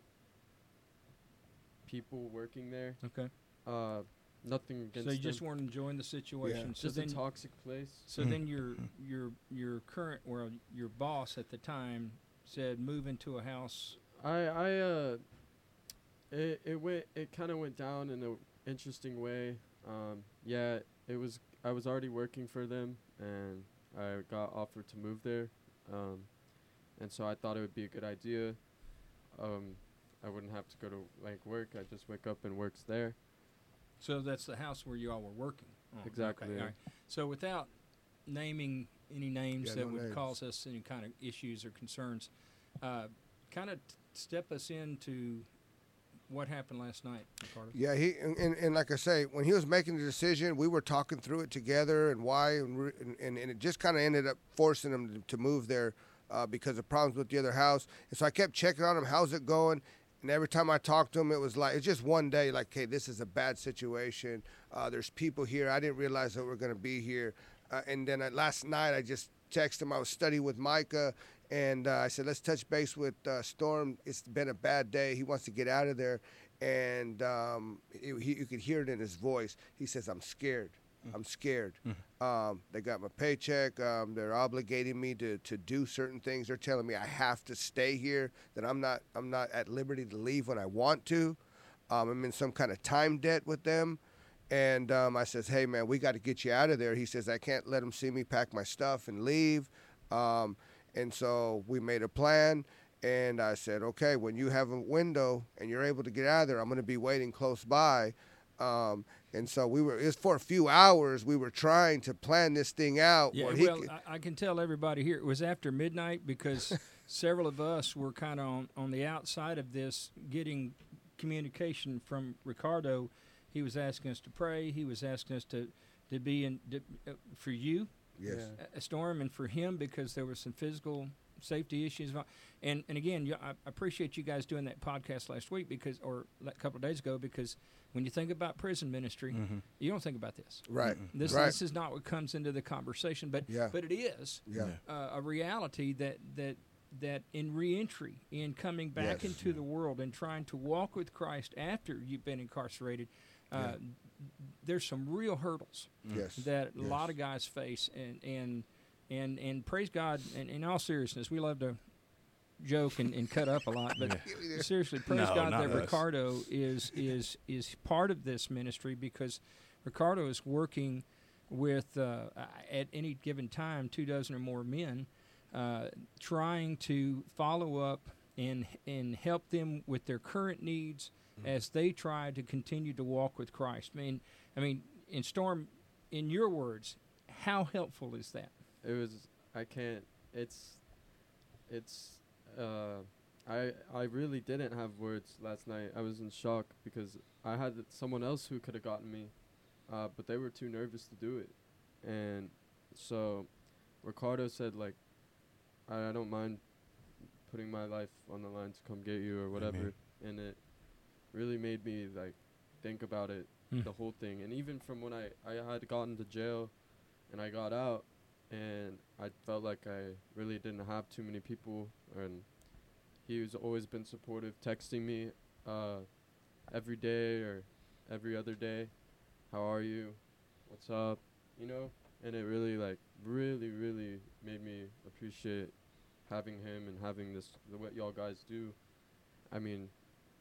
[SPEAKER 5] people working there.
[SPEAKER 4] Okay.
[SPEAKER 5] Uh, nothing against
[SPEAKER 4] So you
[SPEAKER 5] them.
[SPEAKER 4] just weren't enjoying the situation. So
[SPEAKER 5] just a
[SPEAKER 4] then
[SPEAKER 5] toxic place.
[SPEAKER 4] so then your your your current well your boss at the time said move into a house.
[SPEAKER 5] I I uh it it went it kind of went down in a interesting way. Um yeah, it was I was already working for them and I got offered to move there. Um and so I thought it would be a good idea. Um I wouldn't have to go to like work. I just wake up and works there.
[SPEAKER 4] So that's the house where you all were working. Oh,
[SPEAKER 5] Exactly,
[SPEAKER 4] Okay.
[SPEAKER 5] yeah.
[SPEAKER 4] All right. So without naming any names
[SPEAKER 2] Yeah,
[SPEAKER 4] that
[SPEAKER 2] no
[SPEAKER 4] would
[SPEAKER 2] names.
[SPEAKER 4] cause us any kind of issues or concerns, uh, kind of t- step us into what happened last night, Ricardo.
[SPEAKER 2] Yeah, he and, and, and like I say, when he was making the decision, we were talking through it together and why, and re- and, and, and it just kind of ended up forcing him to, to move there uh, because of problems with the other house. And so I kept checking on him, how's it going? And every time I talked to him, it was like it's just one day, like, hey, this is a bad situation. Uh, there's people here. I didn't realize that we're gonna be here. Uh, and then uh, last night, I just texted him. I was studying with Micah. And uh, I said, let's touch base with uh, Storm. It's been a bad day. He wants to get out of there. And um, it, he, you could hear it in his voice. He says, I'm scared. I'm scared. Um, they got my paycheck. Um, they're obligating me to, to do certain things. They're telling me I have to stay here, that I'm not I'm not at liberty to leave when I want to. Um, I'm in some kind of time debt with them. And um, I says, hey, man, we got to get you out of there. He says, I can't let them see me pack my stuff and leave. Um, And so we made a plan, and I said, okay, when you have a window and you're able to get out of there, I'm going to be waiting close by. Um, and so we were, it was for a few hours, we were trying to plan this thing out.
[SPEAKER 4] Yeah,
[SPEAKER 2] where he
[SPEAKER 4] well,
[SPEAKER 2] could-
[SPEAKER 4] I, I can tell everybody here it was after midnight because several of us were kind of on, on the outside of this, getting communication from Ricardo. He was asking us to pray. He was asking us to, to be in to, uh, for you,
[SPEAKER 2] yes.
[SPEAKER 5] Yeah.
[SPEAKER 4] a storm, and for him because there were some physical safety issues. And and again, you, I appreciate you guys doing that podcast last week because, or a couple of days ago, because when you think about prison ministry,
[SPEAKER 3] Mm-hmm.
[SPEAKER 4] you don't think about this.
[SPEAKER 2] Right.
[SPEAKER 4] This
[SPEAKER 2] Right.
[SPEAKER 4] this is not what comes into the conversation, but
[SPEAKER 2] Yeah.
[SPEAKER 4] but it is
[SPEAKER 2] Yeah.
[SPEAKER 4] uh, a reality that that that in reentry, in coming back
[SPEAKER 2] Yes.
[SPEAKER 4] into the world and trying to walk with Christ after you've been incarcerated, uh,
[SPEAKER 2] Yeah.
[SPEAKER 4] there's some real hurdles
[SPEAKER 2] Yes.
[SPEAKER 4] that a
[SPEAKER 2] Yes.
[SPEAKER 4] lot of guys face, and and and and praise God. And in all seriousness, we love to joke and, and cut up a lot, but seriously, praise
[SPEAKER 3] No,
[SPEAKER 4] God
[SPEAKER 3] not
[SPEAKER 4] that
[SPEAKER 3] us.
[SPEAKER 4] Ricardo is is is part of this ministry because Ricardo is working with uh, at any given time two dozen or more men, uh, trying to follow up and and help them with their current needs as they try to continue to walk with Christ. I mean, I mean, in Storm, in your words, how helpful is that?
[SPEAKER 5] It was I can't it's it's uh I I really didn't have words last night. I was in shock because I had someone else who could have gotten me, uh, but they were too nervous to do it. And so Ricardo said like I, I don't mind putting my life on the line to come get you or whatever.
[SPEAKER 3] Amen.
[SPEAKER 5] And it really made me like think about it,
[SPEAKER 4] Hmm.
[SPEAKER 5] the whole thing. And even from when I, I had gotten to jail and I got out and I felt like I really didn't have too many people, and he was always been supportive, texting me uh, every day or every other day, how are you, what's up, you know, and it really like really really made me appreciate having him and having this the what y'all guys do. I mean,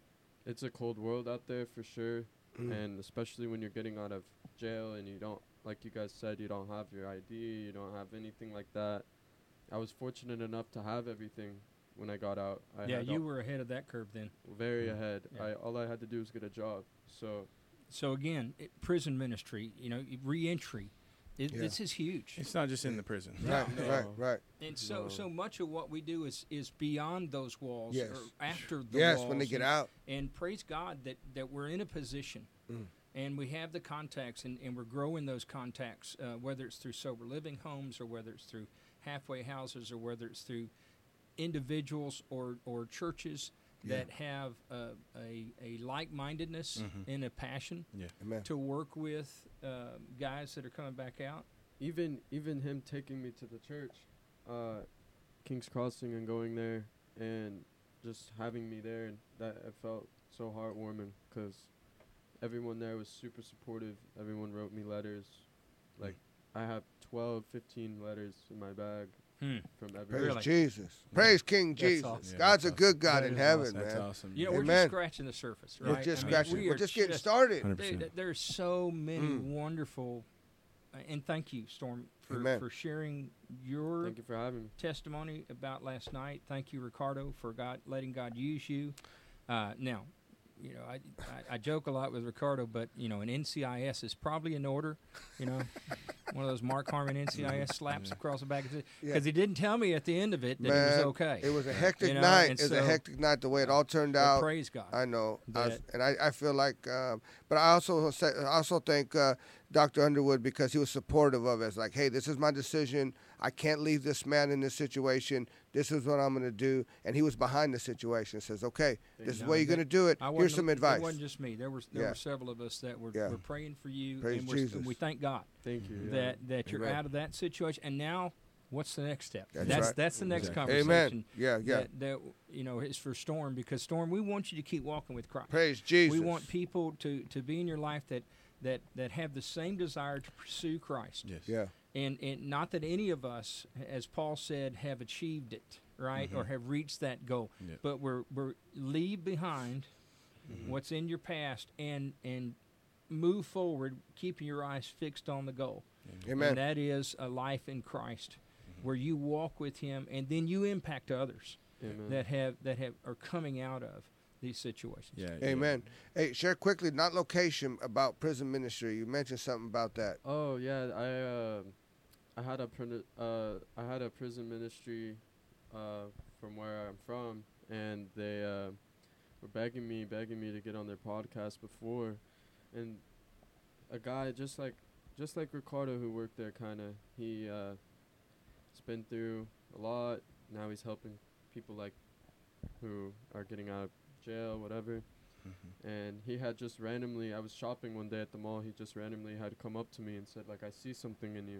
[SPEAKER 5] it's a cold world out there for sure,
[SPEAKER 2] Mm.
[SPEAKER 5] and especially when you're getting out of jail and you don't, like you guys said, you don't have your I D, you don't have anything like that. I was fortunate enough to have everything when I got out. I
[SPEAKER 4] yeah,
[SPEAKER 5] had
[SPEAKER 4] you
[SPEAKER 5] all-
[SPEAKER 4] were ahead of that curve then.
[SPEAKER 5] very
[SPEAKER 3] Mm.
[SPEAKER 5] ahead.
[SPEAKER 4] Yeah.
[SPEAKER 5] I all I had to do was get a job. So
[SPEAKER 4] So again, it, prison ministry, you know, reentry, it,
[SPEAKER 2] Yeah.
[SPEAKER 4] this is huge.
[SPEAKER 3] It's not just in the prison.
[SPEAKER 2] Right,
[SPEAKER 5] No.
[SPEAKER 2] right, right.
[SPEAKER 4] And so,
[SPEAKER 5] No.
[SPEAKER 4] so much of what we do is is beyond those walls,
[SPEAKER 2] Yes.
[SPEAKER 4] or after the
[SPEAKER 2] Yes,
[SPEAKER 4] walls.
[SPEAKER 2] when they get
[SPEAKER 4] and,
[SPEAKER 2] out.
[SPEAKER 4] And praise God that, that we're in a position,
[SPEAKER 2] Mm.
[SPEAKER 4] and we have the contacts, and, and we're growing those contacts, uh, whether it's through sober living homes, or whether it's through halfway houses, or whether it's through individuals or, or churches
[SPEAKER 2] Yeah.
[SPEAKER 4] that have uh, a, a like-mindedness
[SPEAKER 3] Mhm.
[SPEAKER 4] and a passion
[SPEAKER 3] Yeah.
[SPEAKER 2] Amen.
[SPEAKER 4] to work with uh, guys that are coming back out.
[SPEAKER 5] even even him taking me to the church, uh, King's Crossing, and going there and just having me there, and that it felt so heartwarming because everyone there was super supportive. Everyone wrote me letters. Like I have twelve, fifteen letters in my bag
[SPEAKER 4] Hmm.
[SPEAKER 5] from
[SPEAKER 2] Praise
[SPEAKER 5] everyone.
[SPEAKER 4] Really?
[SPEAKER 2] Jesus. Praise King
[SPEAKER 4] That's
[SPEAKER 2] Jesus.
[SPEAKER 4] awesome.
[SPEAKER 3] Yeah,
[SPEAKER 2] God's
[SPEAKER 3] that's
[SPEAKER 2] a good
[SPEAKER 3] awesome.
[SPEAKER 2] God
[SPEAKER 4] That
[SPEAKER 2] in
[SPEAKER 4] is
[SPEAKER 2] heaven,
[SPEAKER 4] awesome.
[SPEAKER 3] That's
[SPEAKER 2] man.
[SPEAKER 3] awesome.
[SPEAKER 4] You know,
[SPEAKER 2] Amen.
[SPEAKER 4] we're just scratching the surface, right?
[SPEAKER 2] We're just
[SPEAKER 4] I mean,
[SPEAKER 2] scratching.
[SPEAKER 4] we
[SPEAKER 2] We're
[SPEAKER 4] are
[SPEAKER 2] just getting started.
[SPEAKER 3] one hundred
[SPEAKER 4] There-
[SPEAKER 3] percent.
[SPEAKER 4] there- There's so many
[SPEAKER 2] Mm.
[SPEAKER 4] wonderful, uh, and thank you, Storm, for,
[SPEAKER 2] Amen.
[SPEAKER 4] for sharing your
[SPEAKER 5] Thank you for having me.
[SPEAKER 4] testimony about last night. Thank you, Ricardo, for God letting God use you. Uh, now, you know, I, I I joke a lot with Ricardo, but you know, an N C I S is probably in order. You know, one of those Mark Harmon N C I S slaps
[SPEAKER 3] Yeah.
[SPEAKER 4] across the back because
[SPEAKER 2] Yeah.
[SPEAKER 4] he didn't tell me at the end of it that it
[SPEAKER 2] Man,
[SPEAKER 4] was okay.
[SPEAKER 2] It was a hectic
[SPEAKER 4] You know,
[SPEAKER 2] night.
[SPEAKER 4] and
[SPEAKER 2] It was a
[SPEAKER 4] so-
[SPEAKER 2] hectic night the way it all turned
[SPEAKER 4] But
[SPEAKER 2] out.
[SPEAKER 4] praise God.
[SPEAKER 2] I know, I was-
[SPEAKER 4] that-
[SPEAKER 2] and I, I feel like, um, but I also say, I also thank uh, Doctor Underwood because he was supportive of us. Like, hey, this is my decision. I can't leave this man in this situation. This is what I'm going to do. And he was behind the situation. Says, okay, this is the
[SPEAKER 4] No,
[SPEAKER 2] way you're
[SPEAKER 4] that-
[SPEAKER 2] going to do it.
[SPEAKER 4] I
[SPEAKER 2] Here's
[SPEAKER 4] wasn't-
[SPEAKER 2] some
[SPEAKER 4] It
[SPEAKER 2] advice.
[SPEAKER 4] wasn't just me. There were there
[SPEAKER 2] Yeah.
[SPEAKER 4] were several of us that were,
[SPEAKER 2] Yeah.
[SPEAKER 4] were praying for you,
[SPEAKER 2] Praise
[SPEAKER 4] and, we're,
[SPEAKER 2] Jesus.
[SPEAKER 4] and we thank God
[SPEAKER 5] Thank you. yeah.
[SPEAKER 4] that that you're
[SPEAKER 2] Amen.
[SPEAKER 4] out of that situation. And now, what's the next step?
[SPEAKER 2] That's
[SPEAKER 4] that's
[SPEAKER 2] right.
[SPEAKER 4] that's the next
[SPEAKER 3] Exactly.
[SPEAKER 4] conversation.
[SPEAKER 2] Amen. Yeah, yeah.
[SPEAKER 4] That, that you know is for Storm, because Storm, we want you to keep walking with Christ.
[SPEAKER 2] Praise Jesus.
[SPEAKER 4] We want people to, to be in your life that, that that have the same desire to pursue Christ.
[SPEAKER 3] Yes.
[SPEAKER 2] Yeah.
[SPEAKER 4] And and not that any of us, as Paul said, have achieved it, right, or
[SPEAKER 3] Mhm.
[SPEAKER 4] have reached that goal.
[SPEAKER 3] Yeah.
[SPEAKER 4] But we're we're leave behind
[SPEAKER 3] Mhm.
[SPEAKER 4] what's in your past and and move forward, keeping your eyes fixed on the goal.
[SPEAKER 2] Amen.
[SPEAKER 4] And that is a life in Christ, where you walk with Him, and then you impact others
[SPEAKER 5] Amen.
[SPEAKER 4] that have that have are coming out of these situations.
[SPEAKER 3] Yeah. yeah.
[SPEAKER 2] Amen. Hey, share quickly, not location, about prison ministry. You mentioned something about that.
[SPEAKER 5] Oh yeah, I uh, I had a prin- uh I had a prison ministry uh from where I'm from, and they uh were begging me, begging me to get on their podcast before, and a guy just like just like Ricardo who worked there, kind of he uh has been through a lot. Now he's helping people like who are getting out of jail, whatever.
[SPEAKER 3] Mhm.
[SPEAKER 5] And he had just randomly, I was shopping one day at the mall, he just randomly had come up to me and said, like, I see something in you.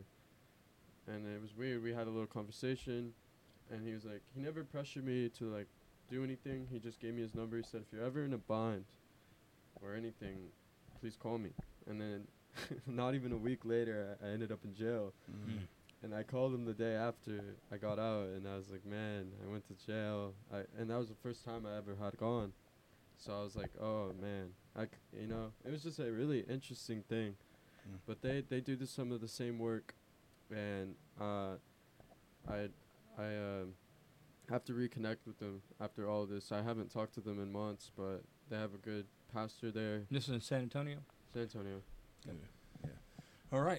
[SPEAKER 5] And it was weird. We had a little conversation, and he was like, he never pressured me to, like, do anything. He just gave me his number. He said, if you're ever in a bind or anything, please call me. And then not even a week later, I, I ended up in jail.
[SPEAKER 3] Mhm.
[SPEAKER 5] And I called him the day after I got out, and I was like, man, I went to jail. I, and that was the first time I ever had gone. So I was like, oh, man. I c- you know, it was just a really interesting thing.
[SPEAKER 3] Mm.
[SPEAKER 5] But they, they do this, some of the same work. And uh, I, I uh, have to reconnect with them after all this. I haven't talked to them in months, but they have a good pastor there,
[SPEAKER 4] This is in San Antonio.
[SPEAKER 5] San Antonio.
[SPEAKER 3] Yeah. Yeah.
[SPEAKER 4] All right.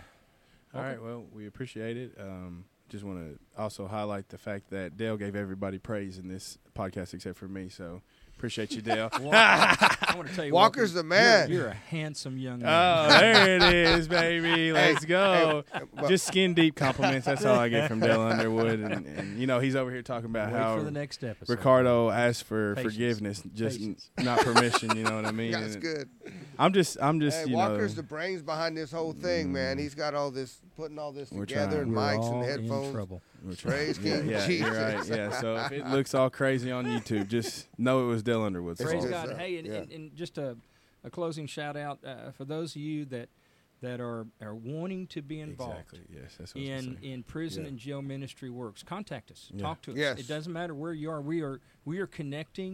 [SPEAKER 3] All right. Well, we appreciate it. Um, just want to also highlight the fact that Dale gave everybody praise in this podcast except for me. So appreciate you, Dale.
[SPEAKER 4] Walker, I want to tell you,
[SPEAKER 2] Walker's
[SPEAKER 4] Walker,
[SPEAKER 2] the man.
[SPEAKER 4] You're, you're a handsome young
[SPEAKER 3] Oh,
[SPEAKER 4] man.
[SPEAKER 3] there it is, baby. Let's go.
[SPEAKER 2] Hey, well,
[SPEAKER 3] Just skin deep compliments. That's all I get from Dale Underwood. And, and, you know, he's over here talking about
[SPEAKER 4] Wait
[SPEAKER 3] how
[SPEAKER 4] for the next episode.
[SPEAKER 3] Ricardo asked for
[SPEAKER 4] Patience.
[SPEAKER 3] forgiveness, just n-
[SPEAKER 4] Patience.
[SPEAKER 3] not permission. You know what I mean?
[SPEAKER 2] That's
[SPEAKER 3] And
[SPEAKER 2] good.
[SPEAKER 3] I'm just, I'm just,
[SPEAKER 2] Hey,
[SPEAKER 3] you
[SPEAKER 2] Walker's
[SPEAKER 3] know,
[SPEAKER 2] the brains behind this whole thing, man.
[SPEAKER 3] Mm.
[SPEAKER 2] He's got all this, putting all this
[SPEAKER 3] We're
[SPEAKER 2] together, and
[SPEAKER 3] trying.
[SPEAKER 4] We're
[SPEAKER 2] mics
[SPEAKER 4] all
[SPEAKER 2] and
[SPEAKER 4] in
[SPEAKER 2] headphones.
[SPEAKER 4] trouble.
[SPEAKER 3] we're trying-
[SPEAKER 2] Praise
[SPEAKER 3] yeah,
[SPEAKER 2] King
[SPEAKER 3] yeah,
[SPEAKER 2] Jesus.
[SPEAKER 3] You're right. Yeah. So if it looks all crazy on YouTube, just know it was Dale Underwood's
[SPEAKER 2] It's
[SPEAKER 4] Praise
[SPEAKER 3] fault.
[SPEAKER 2] just,
[SPEAKER 4] God.
[SPEAKER 2] uh,
[SPEAKER 4] Hey, and,
[SPEAKER 2] yeah.
[SPEAKER 4] and, and just a, a closing shout out uh, for those of you that that are are wanting to be involved
[SPEAKER 3] Exactly. Yes. That's what I was
[SPEAKER 4] in
[SPEAKER 3] gonna say.
[SPEAKER 4] in prison
[SPEAKER 2] Yeah.
[SPEAKER 4] and jail ministry works. Contact us.
[SPEAKER 3] Yeah.
[SPEAKER 4] Talk to us.
[SPEAKER 2] Yes.
[SPEAKER 4] It doesn't matter where you are. We are we are connecting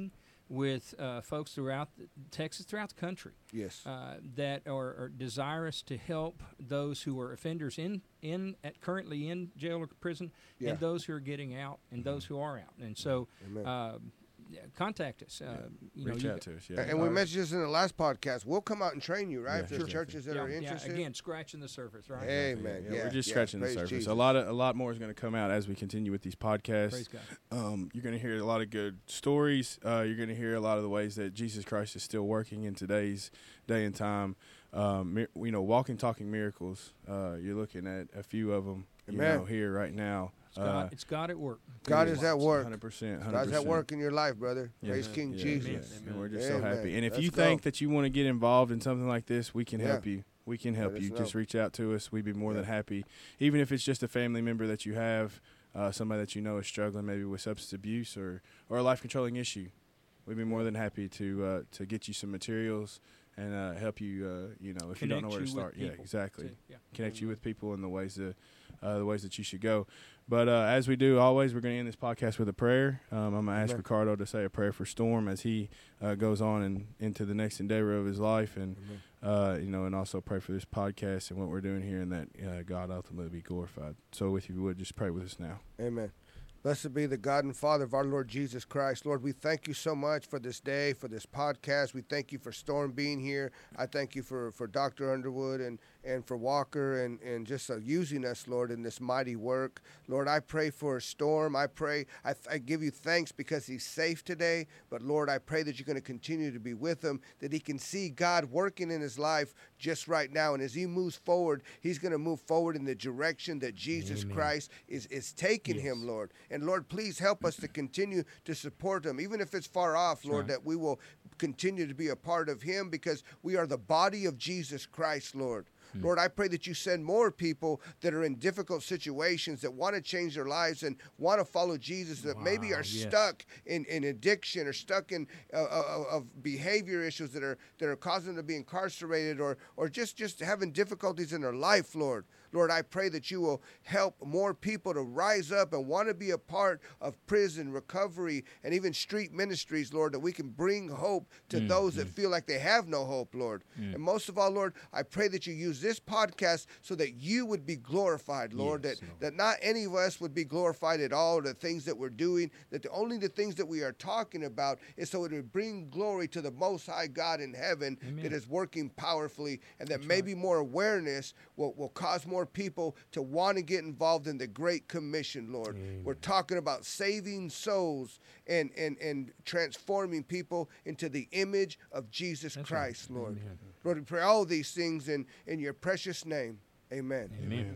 [SPEAKER 4] with uh, folks throughout the, Texas, throughout the country,
[SPEAKER 2] Yes.
[SPEAKER 4] uh, that are, are desirous to help those who are offenders in in at currently in jail or prison,
[SPEAKER 2] Yeah.
[SPEAKER 4] and those who are getting out, and those who are out. And so,
[SPEAKER 2] Amen.
[SPEAKER 4] uh, yeah, contact us. Uh, you know,
[SPEAKER 3] Reach
[SPEAKER 4] you
[SPEAKER 3] out
[SPEAKER 4] g-
[SPEAKER 3] to us. Yeah.
[SPEAKER 2] And and we
[SPEAKER 4] Or-
[SPEAKER 2] mentioned this in the last podcast. We'll come out and train you, right?
[SPEAKER 3] Yeah,
[SPEAKER 2] if there's
[SPEAKER 3] sure.
[SPEAKER 2] churches that
[SPEAKER 4] yeah,
[SPEAKER 2] are
[SPEAKER 4] yeah,
[SPEAKER 2] interested.
[SPEAKER 4] again, scratching the surface, right?
[SPEAKER 2] Amen.
[SPEAKER 3] Yeah,
[SPEAKER 2] Yeah,
[SPEAKER 3] we're just
[SPEAKER 2] yeah,
[SPEAKER 3] scratching the
[SPEAKER 2] praise
[SPEAKER 3] surface.
[SPEAKER 2] Jesus.
[SPEAKER 3] A lot of a lot more is going to come out as we continue with these podcasts.
[SPEAKER 4] Praise God.
[SPEAKER 3] Um, you're going to hear a lot of good stories. Uh, you're going to hear a lot of the ways that Jesus Christ is still working in today's day and time. Um, mir- you know, walking, talking miracles. Uh, you're looking at a few of them. You
[SPEAKER 2] Amen.
[SPEAKER 3] know, here right now.
[SPEAKER 4] It's God, it's God at work.
[SPEAKER 2] God is at work.
[SPEAKER 3] Hundred percent.
[SPEAKER 2] God's at work in your life, brother.
[SPEAKER 3] Yeah.
[SPEAKER 2] Praise King
[SPEAKER 3] Yeah,
[SPEAKER 2] Jesus.
[SPEAKER 3] yes.
[SPEAKER 5] Amen.
[SPEAKER 3] And we're just
[SPEAKER 2] Amen.
[SPEAKER 3] so happy. And if
[SPEAKER 2] Let's
[SPEAKER 3] you
[SPEAKER 2] go.
[SPEAKER 3] think that you want to get involved in something like this, we can
[SPEAKER 2] Yeah.
[SPEAKER 3] help you. We can help
[SPEAKER 2] Let us
[SPEAKER 3] you. Just
[SPEAKER 2] know.
[SPEAKER 3] reach out to us. We'd be more than
[SPEAKER 2] Yeah.
[SPEAKER 3] happy. Even if it's just a family member that you have, uh, somebody that you know is struggling maybe with substance abuse or, or a life controlling issue, we'd be more than happy to uh, to get you some materials and uh, help you. Uh, you know, if you don't know
[SPEAKER 4] Connect
[SPEAKER 3] where to
[SPEAKER 4] you with
[SPEAKER 3] start, yeah,
[SPEAKER 4] people.
[SPEAKER 3] exactly.
[SPEAKER 4] See, yeah.
[SPEAKER 3] Connect you with people in the ways that uh, the ways that you should go. But uh, as we do always, we're going to end this podcast with a prayer. Um, I'm going to ask
[SPEAKER 2] Amen.
[SPEAKER 3] Ricardo to say a prayer for Storm as he uh, goes on and into the next endeavor of his life, and uh, you know, and also pray for this podcast and what we're doing here, and that uh, God ultimately be glorified. So, if you would, just pray with us now.
[SPEAKER 2] Amen. Blessed be the God and Father of our Lord Jesus Christ. Lord, we thank you so much for this day, for this podcast. We thank you for Storm being here. I thank you for, for Doctor Underwood and, and for Walker and, and just uh, using us, Lord, in this mighty work. Lord, I pray for Storm. I pray, I, th- I give you thanks because he's safe today. But Lord, I pray that you're going to continue to be with him, that he can see God working in his life just right now. And as he moves forward, he's going to move forward in the direction that Jesus
[SPEAKER 4] Amen.
[SPEAKER 2] Christ is, is taking
[SPEAKER 4] Yes.
[SPEAKER 2] him, Lord. And Lord, please help us to continue to support him, even if it's far off, Lord,
[SPEAKER 4] right.
[SPEAKER 2] that we will continue to be a part of him because we are the body of Jesus Christ, Lord. Lord, I pray that you send more people that are in difficult situations that want to change their lives and want to follow Jesus, that maybe
[SPEAKER 4] Wow,
[SPEAKER 2] are
[SPEAKER 4] yes.
[SPEAKER 2] stuck in, in addiction or stuck in uh, uh, of behavior issues that are that are causing them to be incarcerated or or just, just having difficulties in their life, Lord. Lord, I pray that you will help more people to rise up and want to be a part of prison, recovery, and even street ministries, Lord, that we can bring hope to
[SPEAKER 4] Mm,
[SPEAKER 2] those that feel like they have no hope, Lord.
[SPEAKER 4] Mm.
[SPEAKER 2] And most of all, Lord, I pray that you use this podcast so that you would be glorified, Lord,
[SPEAKER 4] Yes,
[SPEAKER 2] that,
[SPEAKER 4] Lord.
[SPEAKER 2] that not any of us would be glorified at all, the things that we're doing, that the, only the things that we are talking about is so it would bring glory to the Most High God in heaven
[SPEAKER 4] Amen.
[SPEAKER 2] that is working powerfully, and that
[SPEAKER 4] That's
[SPEAKER 2] maybe more awareness will, will cause more people to want to get involved in the Great Commission, Lord.
[SPEAKER 4] Amen.
[SPEAKER 2] We're talking about saving souls and, and, and transforming people into the image of Jesus
[SPEAKER 4] That's right.
[SPEAKER 2] Christ, Lord.
[SPEAKER 4] Amen.
[SPEAKER 2] Lord, we pray all these things in, in your precious name. Amen.
[SPEAKER 4] Amen.